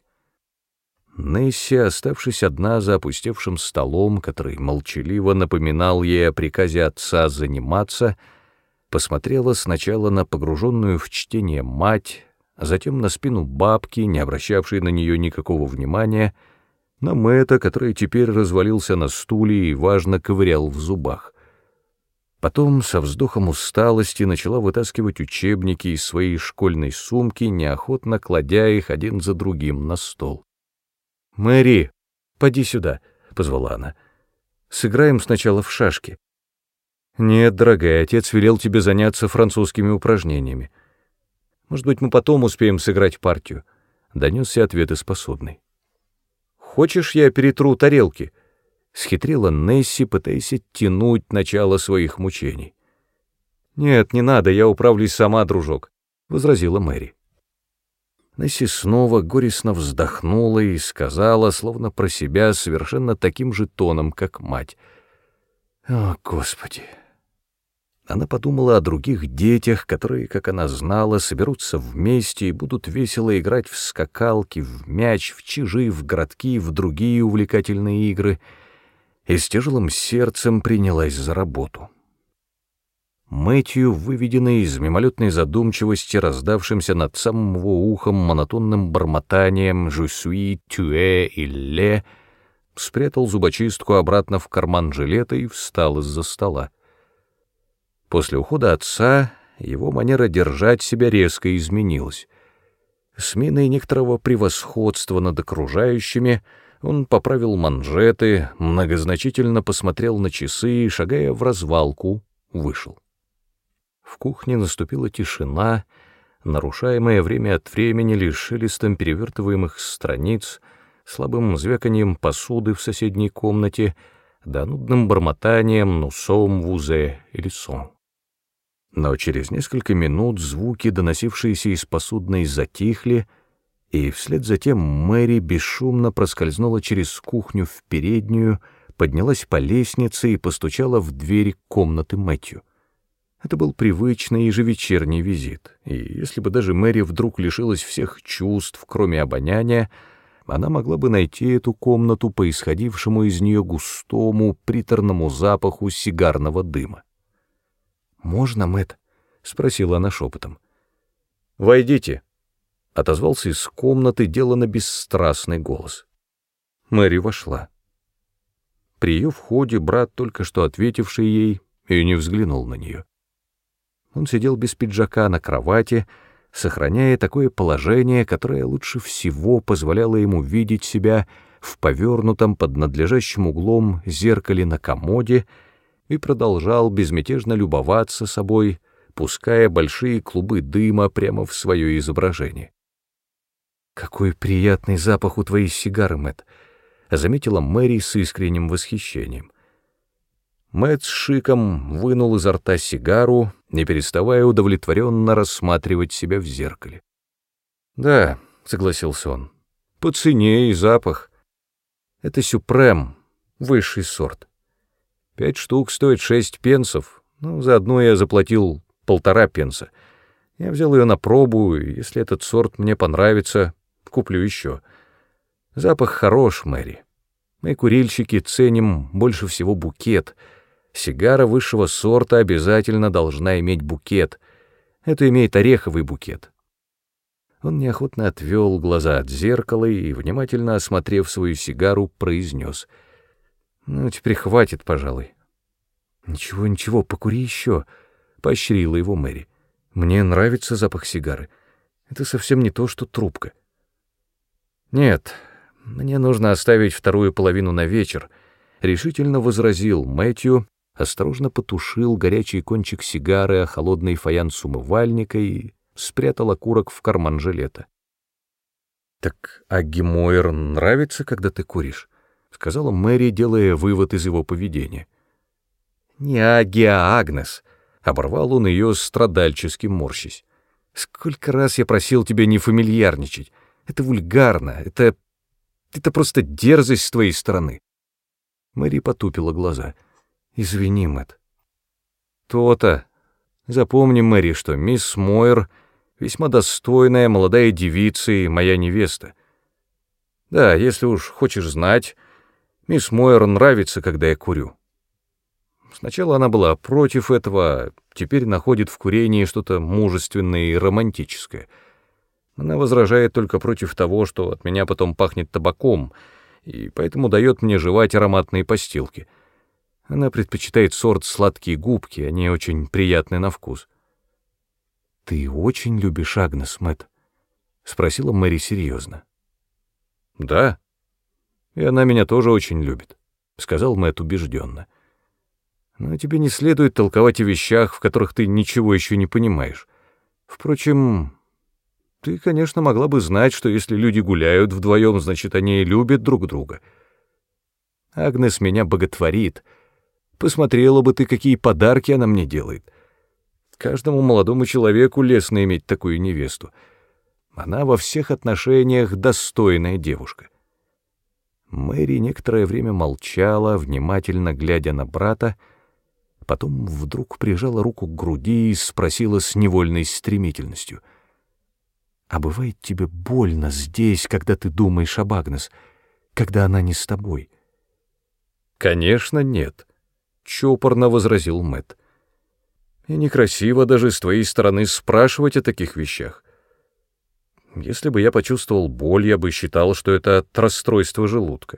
Несси, оставшись одна за опустевшим столом, который молчаливо напоминал ей о приказе отца заниматься, посмотрела сначала на погруженную в чтение мать, затем на спину бабки, не обращавшей на нее никакого внимания, на Мэтта, который теперь развалился на стуле и важно ковырял в зубах. Потом со вздохом усталости начала вытаскивать учебники из своей школьной сумки, неохотно кладя их один за другим на стол. «Мэри, поди сюда», — позвала она. «Сыграем сначала в шашки». «Нет, дорогая, отец велел тебе заняться французскими упражнениями. Может быть, мы потом успеем сыграть партию», — донесся ответ из посудной. «Хочешь, я перетру тарелки?» — схитрила Несси, пытаясь оттянуть начало своих мучений. «Нет, не надо, я управлюсь сама, дружок», — возразила Мэри. Несси снова горестно вздохнула и сказала, словно про себя, совершенно таким же тоном, как мать: «О, Господи!» Она подумала о других детях, которые, как она знала, соберутся вместе и будут весело играть в скакалки, в мяч, в чижи, в городки, в другие увлекательные игры, и с тяжелым сердцем принялась за работу. Мэтью, выведенный из мимолетной задумчивости, раздавшимся над самым его ухом монотонным бормотанием «Je suis, tu es, il est», спрятал зубочистку обратно в карман жилета и встал из-за стола. После ухода отца его манера держать себя резко изменилась. С миной некоторого превосходства над окружающими он поправил манжеты, многозначительно посмотрел на часы и, шагая в развалку, вышел. В кухне наступила тишина, нарушаемая время от времени лишь шелестом перевертываемых страниц, слабым звяканьем посуды в соседней комнате, да нудным бормотанием «нусом, вузе» или «сон». Но через несколько минут звуки, доносившиеся из посудной, затихли, и вслед за тем Мэри бесшумно проскользнула через кухню в переднюю, поднялась по лестнице и постучала в дверь комнаты Мэтью. Это был привычный ежевечерний визит, и если бы даже Мэри вдруг лишилась всех чувств, кроме обоняния, она могла бы найти эту комнату по исходившему из нее густому, приторному запаху сигарного дыма. «Можно, Мэтт?» — спросила она шепотом. «Войдите», — отозвался из комнаты делано бесстрастный голос. Мэри вошла. При ее входе брат, только что ответивший ей, и не взглянул на нее. Он сидел без пиджака на кровати, сохраняя такое положение, которое лучше всего позволяло ему видеть себя в повернутом под надлежащим углом зеркале на комоде, и продолжал безмятежно любоваться собой, пуская большие клубы дыма прямо в свое изображение. «Какой приятный запах у твоей сигары, Мэтт!» — заметила Мэри с искренним восхищением. Мэтт с шиком вынул изо рта сигару, не переставая удовлетворенно рассматривать себя в зеркале. «Да», — согласился он, — «по цене и запах. Это сюпрем, высший сорт. Пять штук стоит шесть пенсов, ну, за одну я заплатил полтора пенса. Я взял ее на пробу, и если этот сорт мне понравится, куплю еще. Запах хорош, Мэри. Мы, курильщики, ценим больше всего букет. Сигара высшего сорта обязательно должна иметь букет. Это имеет ореховый букет». Он неохотно отвел глаза от зеркала и, внимательно осмотрев свою сигару, произнес: «Ну, теперь хватит, пожалуй». «Ничего, ничего, покури еще», поощрила его Мэри. «Мне нравится запах сигары. Это совсем не то, что трубка». «Нет, мне нужно оставить вторую половину на вечер», — решительно возразил Мэтью, осторожно потушил горячий кончик сигары о холодный фаянс умывальника и спрятал окурок в карман жилета. «Так Агги Мойер нравится, когда ты куришь?» — сказала Мэри, делая вывод из его поведения. «Не Агги, а Агнес», — оборвал он ее, страдальчески морщись. «Сколько раз я просил тебя не фамильярничать. Это вульгарно, это... это просто дерзость с твоей стороны». Мэри потупила глаза. «Извини, Мэтт». «То-то. Запомни, Мэри, что мисс Мойер весьма достойная молодая девица и моя невеста. Да, если уж хочешь знать, мисс Мойер нравится, когда я курю. Сначала она была против этого, а теперь находит в курении что-то мужественное и романтическое. Она возражает только против того, что от меня потом пахнет табаком, и поэтому дает мне жевать ароматные постилки. Она предпочитает сорт сладкие губки, они очень приятны на вкус». «Ты очень любишь Агнес, Мэтт?» — спросила Мэри серьезно. «Да, и она меня тоже очень любит», — сказал Мэтт убежденно. «Но тебе не следует толковать о вещах, в которых ты ничего еще не понимаешь. Впрочем, ты, конечно, могла бы знать, что если люди гуляют вдвоем, значит, они любят друг друга. Агнес меня боготворит. Посмотрела бы ты, какие подарки она мне делает. Каждому молодому человеку лестно иметь такую невесту. Она во всех отношениях достойная девушка». Мэри некоторое время молчала, внимательно глядя на брата, потом вдруг прижала руку к груди и спросила с невольной стремительностью: «А бывает тебе больно здесь, когда ты думаешь об Агнес, когда она не с тобой?» «Конечно, нет», — чопорно возразил Мэтт. «И некрасиво даже с твоей стороны спрашивать о таких вещах. Если бы я почувствовал боль, я бы считал, что это от расстройства желудка.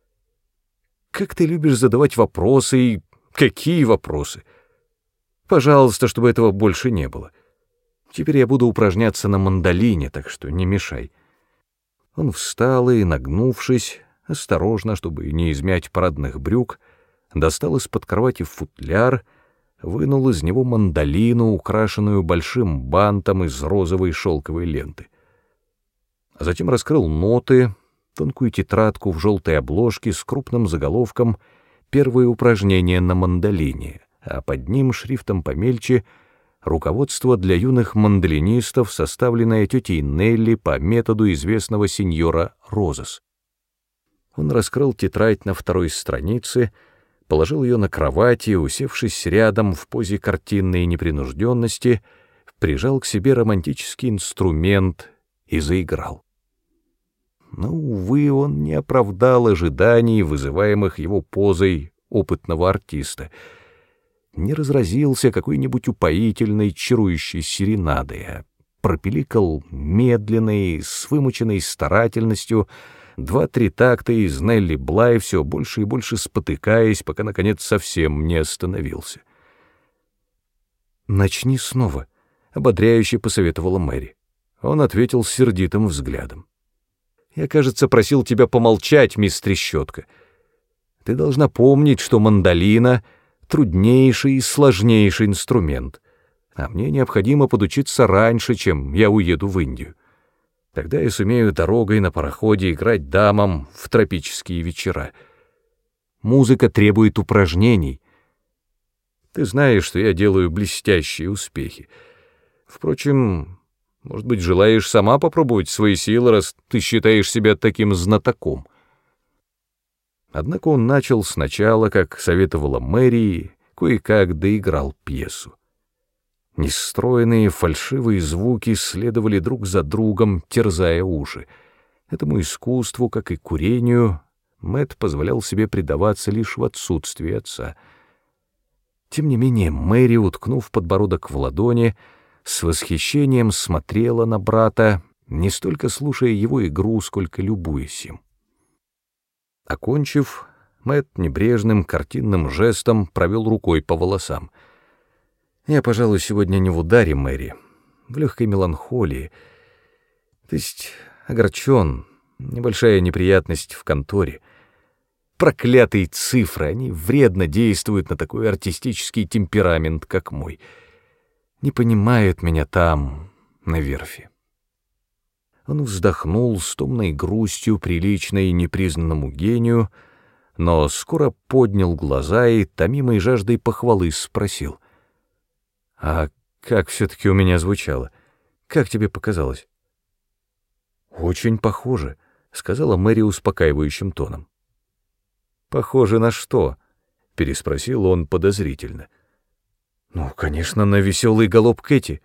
Как ты любишь задавать вопросы, и какие вопросы? Пожалуйста, чтобы этого больше не было. Теперь я буду упражняться на мандолине, так что не мешай». Он встал и, нагнувшись, осторожно, чтобы не измять парадных брюк, достал из-под кровати футляр, вынул из него мандолину, украшенную большим бантом из розовой шелковой ленты. А затем раскрыл ноты, тонкую тетрадку в желтой обложке с крупным заголовком «Первые упражнения на мандолине», а под ним шрифтом помельче «Руководство для юных мандолинистов, составленное тетей Нелли по методу известного сеньора Розес». Он раскрыл тетрадь на второй странице, положил ее на кровать и, усевшись рядом в позе картинной непринужденности, прижал к себе романтический инструмент и заиграл. Но, увы, он не оправдал ожиданий, вызываемых его позой опытного артиста, не разразился какой-нибудь упоительной, чарующей серенадой, а пропиликал медленной, с вымученной старательностью, два-три такта из Нелли Блай, все больше и больше спотыкаясь, пока, наконец, совсем не остановился. «Начни снова», — ободряюще посоветовала Мэри. Он ответил с сердитым взглядом. «Я, кажется, просил тебя помолчать, мисс Трещотка. Ты должна помнить, что мандолина — труднейший и сложнейший инструмент, а мне необходимо подучиться раньше, чем я уеду в Индию. Тогда я сумею дорогой на пароходе играть дамам в тропические вечера. Музыка требует упражнений. Ты знаешь, что я делаю блестящие успехи. Впрочем, может быть, желаешь сама попробовать свои силы, раз ты считаешь себя таким знатоком». Однако он начал сначала, как советовала Мэри, кое-как доиграл пьесу. Нестройные фальшивые звуки следовали друг за другом, терзая уши. Этому искусству, как и курению, Мэтт позволял себе предаваться лишь в отсутствии отца. Тем не менее Мэри, уткнув подбородок в ладони, с восхищением смотрела на брата, не столько слушая его игру, сколько любуясь им. Окончив, Мэтт небрежным картинным жестом провел рукой по волосам. Я, пожалуй, сегодня не в ударе, Мэри, в легкой меланхолии. То есть огорчен, небольшая неприятность в конторе. Проклятые цифры, они вредно действуют на такой артистический темперамент, как мой. Не понимают меня там, на верфи. Он вздохнул с томной грустью, приличной непризнанному гению, но скоро поднял глаза и, томимой жаждой похвалы, спросил: «А как все-таки у меня звучало? Как тебе показалось?» «Очень похоже», — сказала Мэри успокаивающим тоном. «Похоже на что?» — переспросил он подозрительно. «Ну, конечно, на веселый галоп Кэти».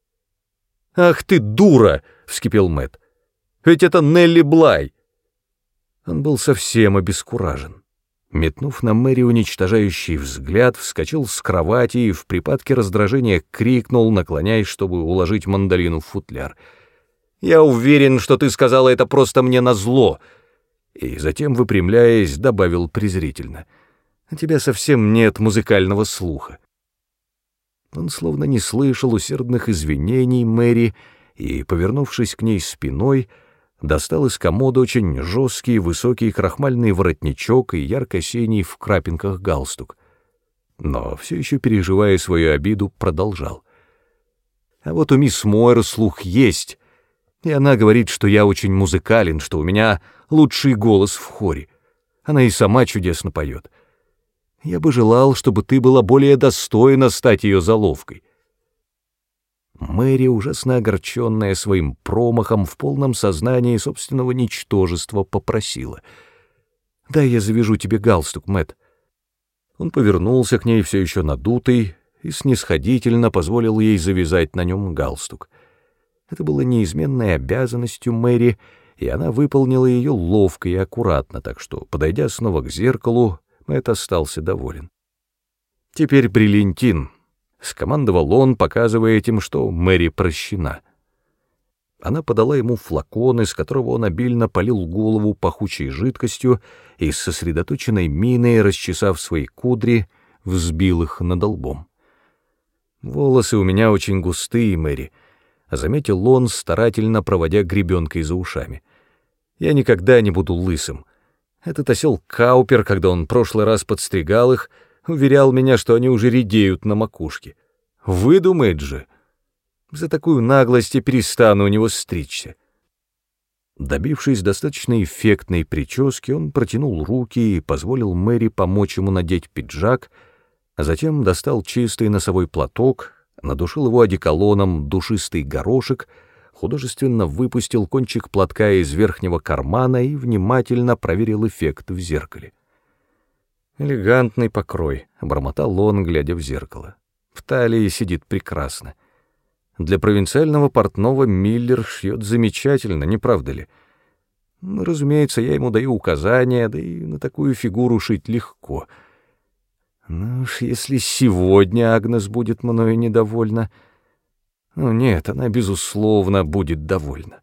«Ах ты, дура!» — вскипел Мэтт. «Ведь это Нелли Блай!» Он был совсем обескуражен. Метнув на Мэри уничтожающий взгляд, вскочил с кровати и в припадке раздражения крикнул, наклоняясь, чтобы уложить мандолину в футляр: «Я уверен, что ты сказала это просто мне назло!» И затем, выпрямляясь, добавил презрительно: «У тебя совсем нет музыкального слуха». Он словно не слышал усердных извинений Мэри и, повернувшись к ней спиной, достал из комода очень жесткий высокий крахмальный воротничок и ярко-синий в крапинках галстук. Но, все еще переживая свою обиду, продолжал: «А вот у мисс Мойер слух есть, и она говорит, что я очень музыкален, что у меня лучший голос в хоре. Она и сама чудесно поет. Я бы желал, чтобы ты была более достойна стать ее заловкой». Мэри, ужасно огорченная своим промахом, в полном сознании собственного ничтожества, попросила: «Дай я завяжу тебе галстук, Мэтт». Он повернулся к ней, все еще надутый, и снисходительно позволил ей завязать на нем галстук. Это было неизменной обязанностью Мэри, и она выполнила ее ловко и аккуратно, так что, подойдя снова к зеркалу, Мэтт остался доволен. «Теперь бриллиантин», — скомандовал он, показывая этим, что Мэри прощена. Она подала ему флакон, из которого он обильно полил голову пахучей жидкостью и с сосредоточенной миной, расчесав свои кудри, взбил их над лбом. «Волосы у меня очень густые, Мэри», — заметил он, старательно проводя гребенкой за ушами. «Я никогда не буду лысым. Этот осел Каупер, когда он в прошлый раз подстригал их, уверял меня, что они уже редеют на макушке. Выдумает же! За такую наглость я перестану у него стричься». Добившись достаточно эффектной прически, он протянул руки и позволил Мэри помочь ему надеть пиджак, а затем достал чистый носовой платок, надушил его одеколоном душистый горошек, художественно выпустил кончик платка из верхнего кармана и внимательно проверил эффект в зеркале. «Элегантный покрой», — бормотал он, глядя в зеркало. «В талии сидит прекрасно. Для провинциального портного Миллер шьет замечательно, не правда ли? Ну, разумеется, я ему даю указания, да и на такую фигуру шить легко. Ну уж если сегодня Агнес будет мною недовольна... Ну нет, она, безусловно, будет довольна».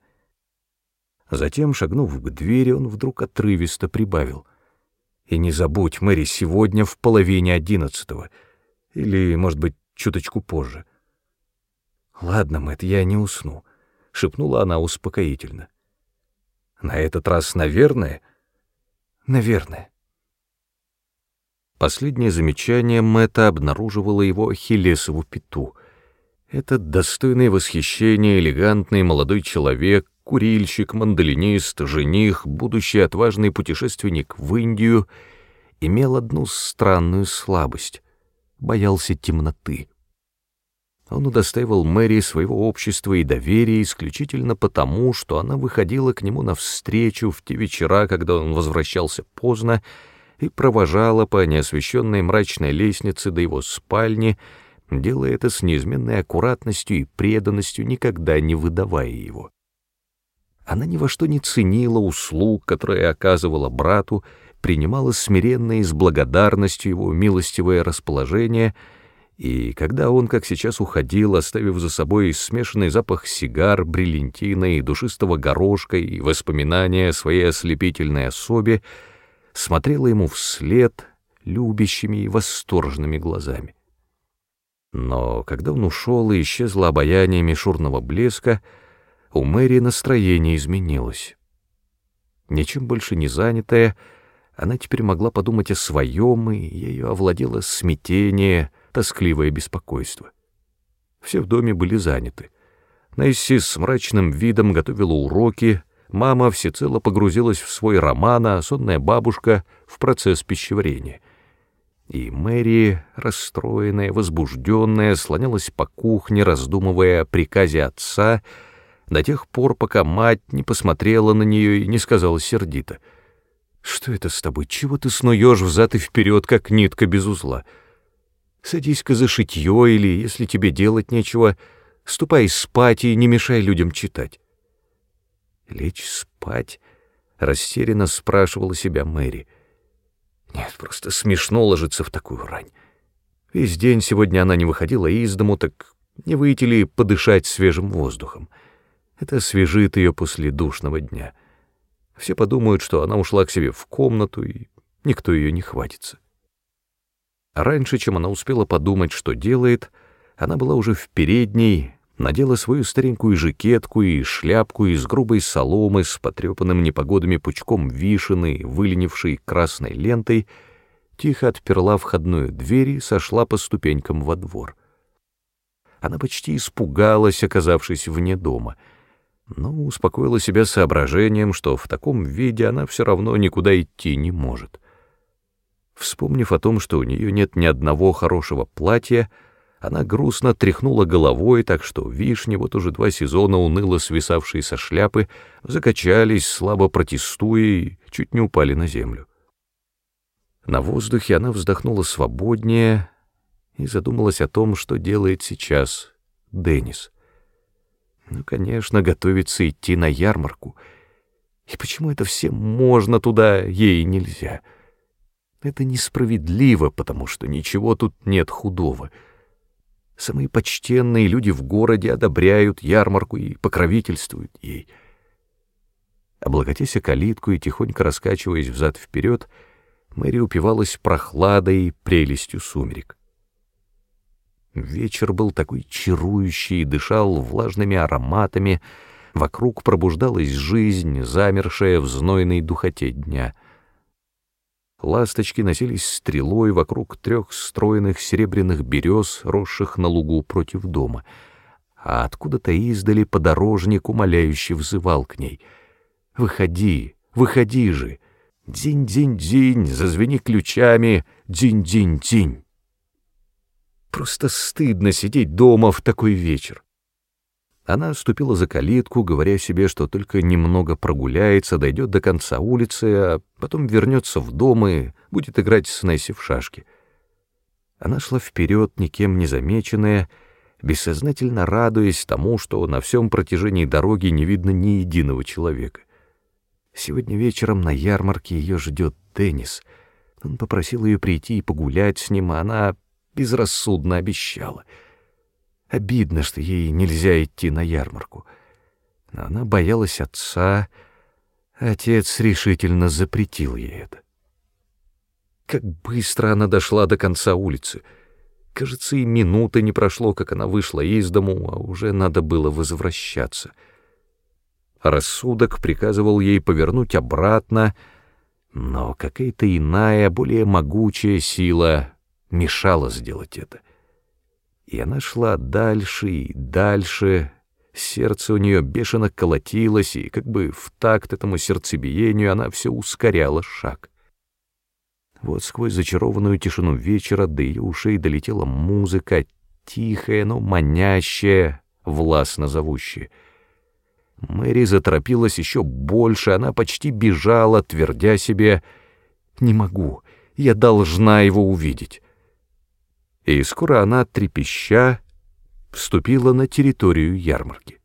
Затем, шагнув к двери, он вдруг отрывисто прибавил: «И не забудь, Мэри, сегодня в половине одиннадцатого. Или, может быть, чуточку позже». «Ладно, Мэтт, я не усну», — шепнула она успокоительно. «На этот раз, наверное?» «Наверное». Последнее замечание Мэтта обнаруживало его ахиллесову пяту. Этот достойный восхищения элегантный молодой человек, курильщик, мандолинист, жених, будущий отважный путешественник в Индию, имел одну странную слабость — боялся темноты. Он удостаивал Мэри своего общества и доверия исключительно потому, что она выходила к нему навстречу в те вечера, когда он возвращался поздно, и провожала по неосвещенной мрачной лестнице до его спальни, делая это с неизменной аккуратностью и преданностью, никогда не выдавая его. Она ни во что не ценила услуг, которые оказывала брату, принимала смиренно и с благодарностью его милостивое расположение, и когда он, как сейчас, уходил, оставив за собой смешанный запах сигар, бриллиантина и душистого горошка и воспоминания о своей ослепительной особе, смотрела ему вслед любящими и восторженными глазами. Но когда он ушел и исчезло обаяние мишурного блеска, у Мэри настроение изменилось. Ничем больше не занятая, она теперь могла подумать о своем, и ею овладело смятение, тоскливое беспокойство. Все в доме были заняты. Несси с мрачным видом готовила уроки, мама всецело погрузилась в свой роман, а сонная бабушка — в процесс пищеварения. И Мэри, расстроенная, возбужденная, слонялась по кухне, раздумывая о приказе отца, до тех пор, пока мать не посмотрела на нее и не сказала сердито: «Что это с тобой? Чего ты снуешь взад и вперед, как нитка без узла? Садись-ка за шитье, или, если тебе делать нечего, ступай спать и не мешай людям читать». «Лечь спать?» — растерянно спрашивала себя Мэри. Нет, просто смешно ложиться в такую рань. Весь день сегодня она не выходила из дому, так не выйти ли подышать свежим воздухом? Это освежит ее после душного дня. Все подумают, что она ушла к себе в комнату, и никто ее не хватится. А раньше, чем она успела подумать, что делает, она была уже в передней, надела свою старенькую жакетку и шляпку из грубой соломы с потрепанным непогодами пучком вишины, выленившей красной лентой, тихо отперла входную дверь и сошла по ступенькам во двор. Она почти испугалась, оказавшись вне дома, но успокоила себя соображением, что в таком виде она все равно никуда идти не может. Вспомнив о том, что у нее нет ни одного хорошего платья, она грустно тряхнула головой, так что вишни, вот уже два сезона уныло свисавшие со шляпы, закачались, слабо протестуя, и чуть не упали на землю. На воздухе она вздохнула свободнее и задумалась о том, что делает сейчас Деннис. Ну, конечно, готовится идти на ярмарку. И почему это всем можно, туда ей нельзя? Это несправедливо, потому что ничего тут нет худого. Самые почтенные люди в городе одобряют ярмарку и покровительствуют ей. Облокотясь о калитку и тихонько раскачиваясь взад-вперед, Мэри упивалась прохладой и прелестью сумерек. Вечер был такой чарующий и дышал влажными ароматами, вокруг пробуждалась жизнь, замершая в знойной духоте дня. Ласточки носились стрелой вокруг трех стройных серебряных берез, росших на лугу против дома, а откуда-то издали подорожник умоляюще взывал к ней: «Выходи, выходи же! Дзинь-дзинь-дзинь, зазвени ключами, дзинь-дзинь-дзинь!» Просто стыдно сидеть дома в такой вечер. Она ступила за калитку, говоря себе, что только немного прогуляется, дойдет до конца улицы, а потом вернется в дом и будет играть с Несси в шашки. Она шла вперед, никем не замеченная, бессознательно радуясь тому, что на всем протяжении дороги не видно ни единого человека. Сегодня вечером на ярмарке ее ждет Деннис. Он попросил ее прийти и погулять с ним, а она безрассудно обещала. Обидно, что ей нельзя идти на ярмарку. Но она боялась отца, отец решительно запретил ей это. Как быстро она дошла до конца улицы. Кажется, и минуты не прошло, как она вышла из дому, а уже надо было возвращаться. Рассудок приказывал ей повернуть обратно, но какая-то иная, более могучая сила мешала сделать это. И она шла дальше и дальше, сердце у нее бешено колотилось, и как бы в такт этому сердцебиению она все ускоряла шаг. Вот сквозь зачарованную тишину вечера до ее ушей долетела музыка, тихая, но манящая, властно зовущая. Мэри заторопилась еще больше, она почти бежала, твердя себе: «Не могу, я должна его увидеть». И скоро она, трепеща, вступила на территорию ярмарки.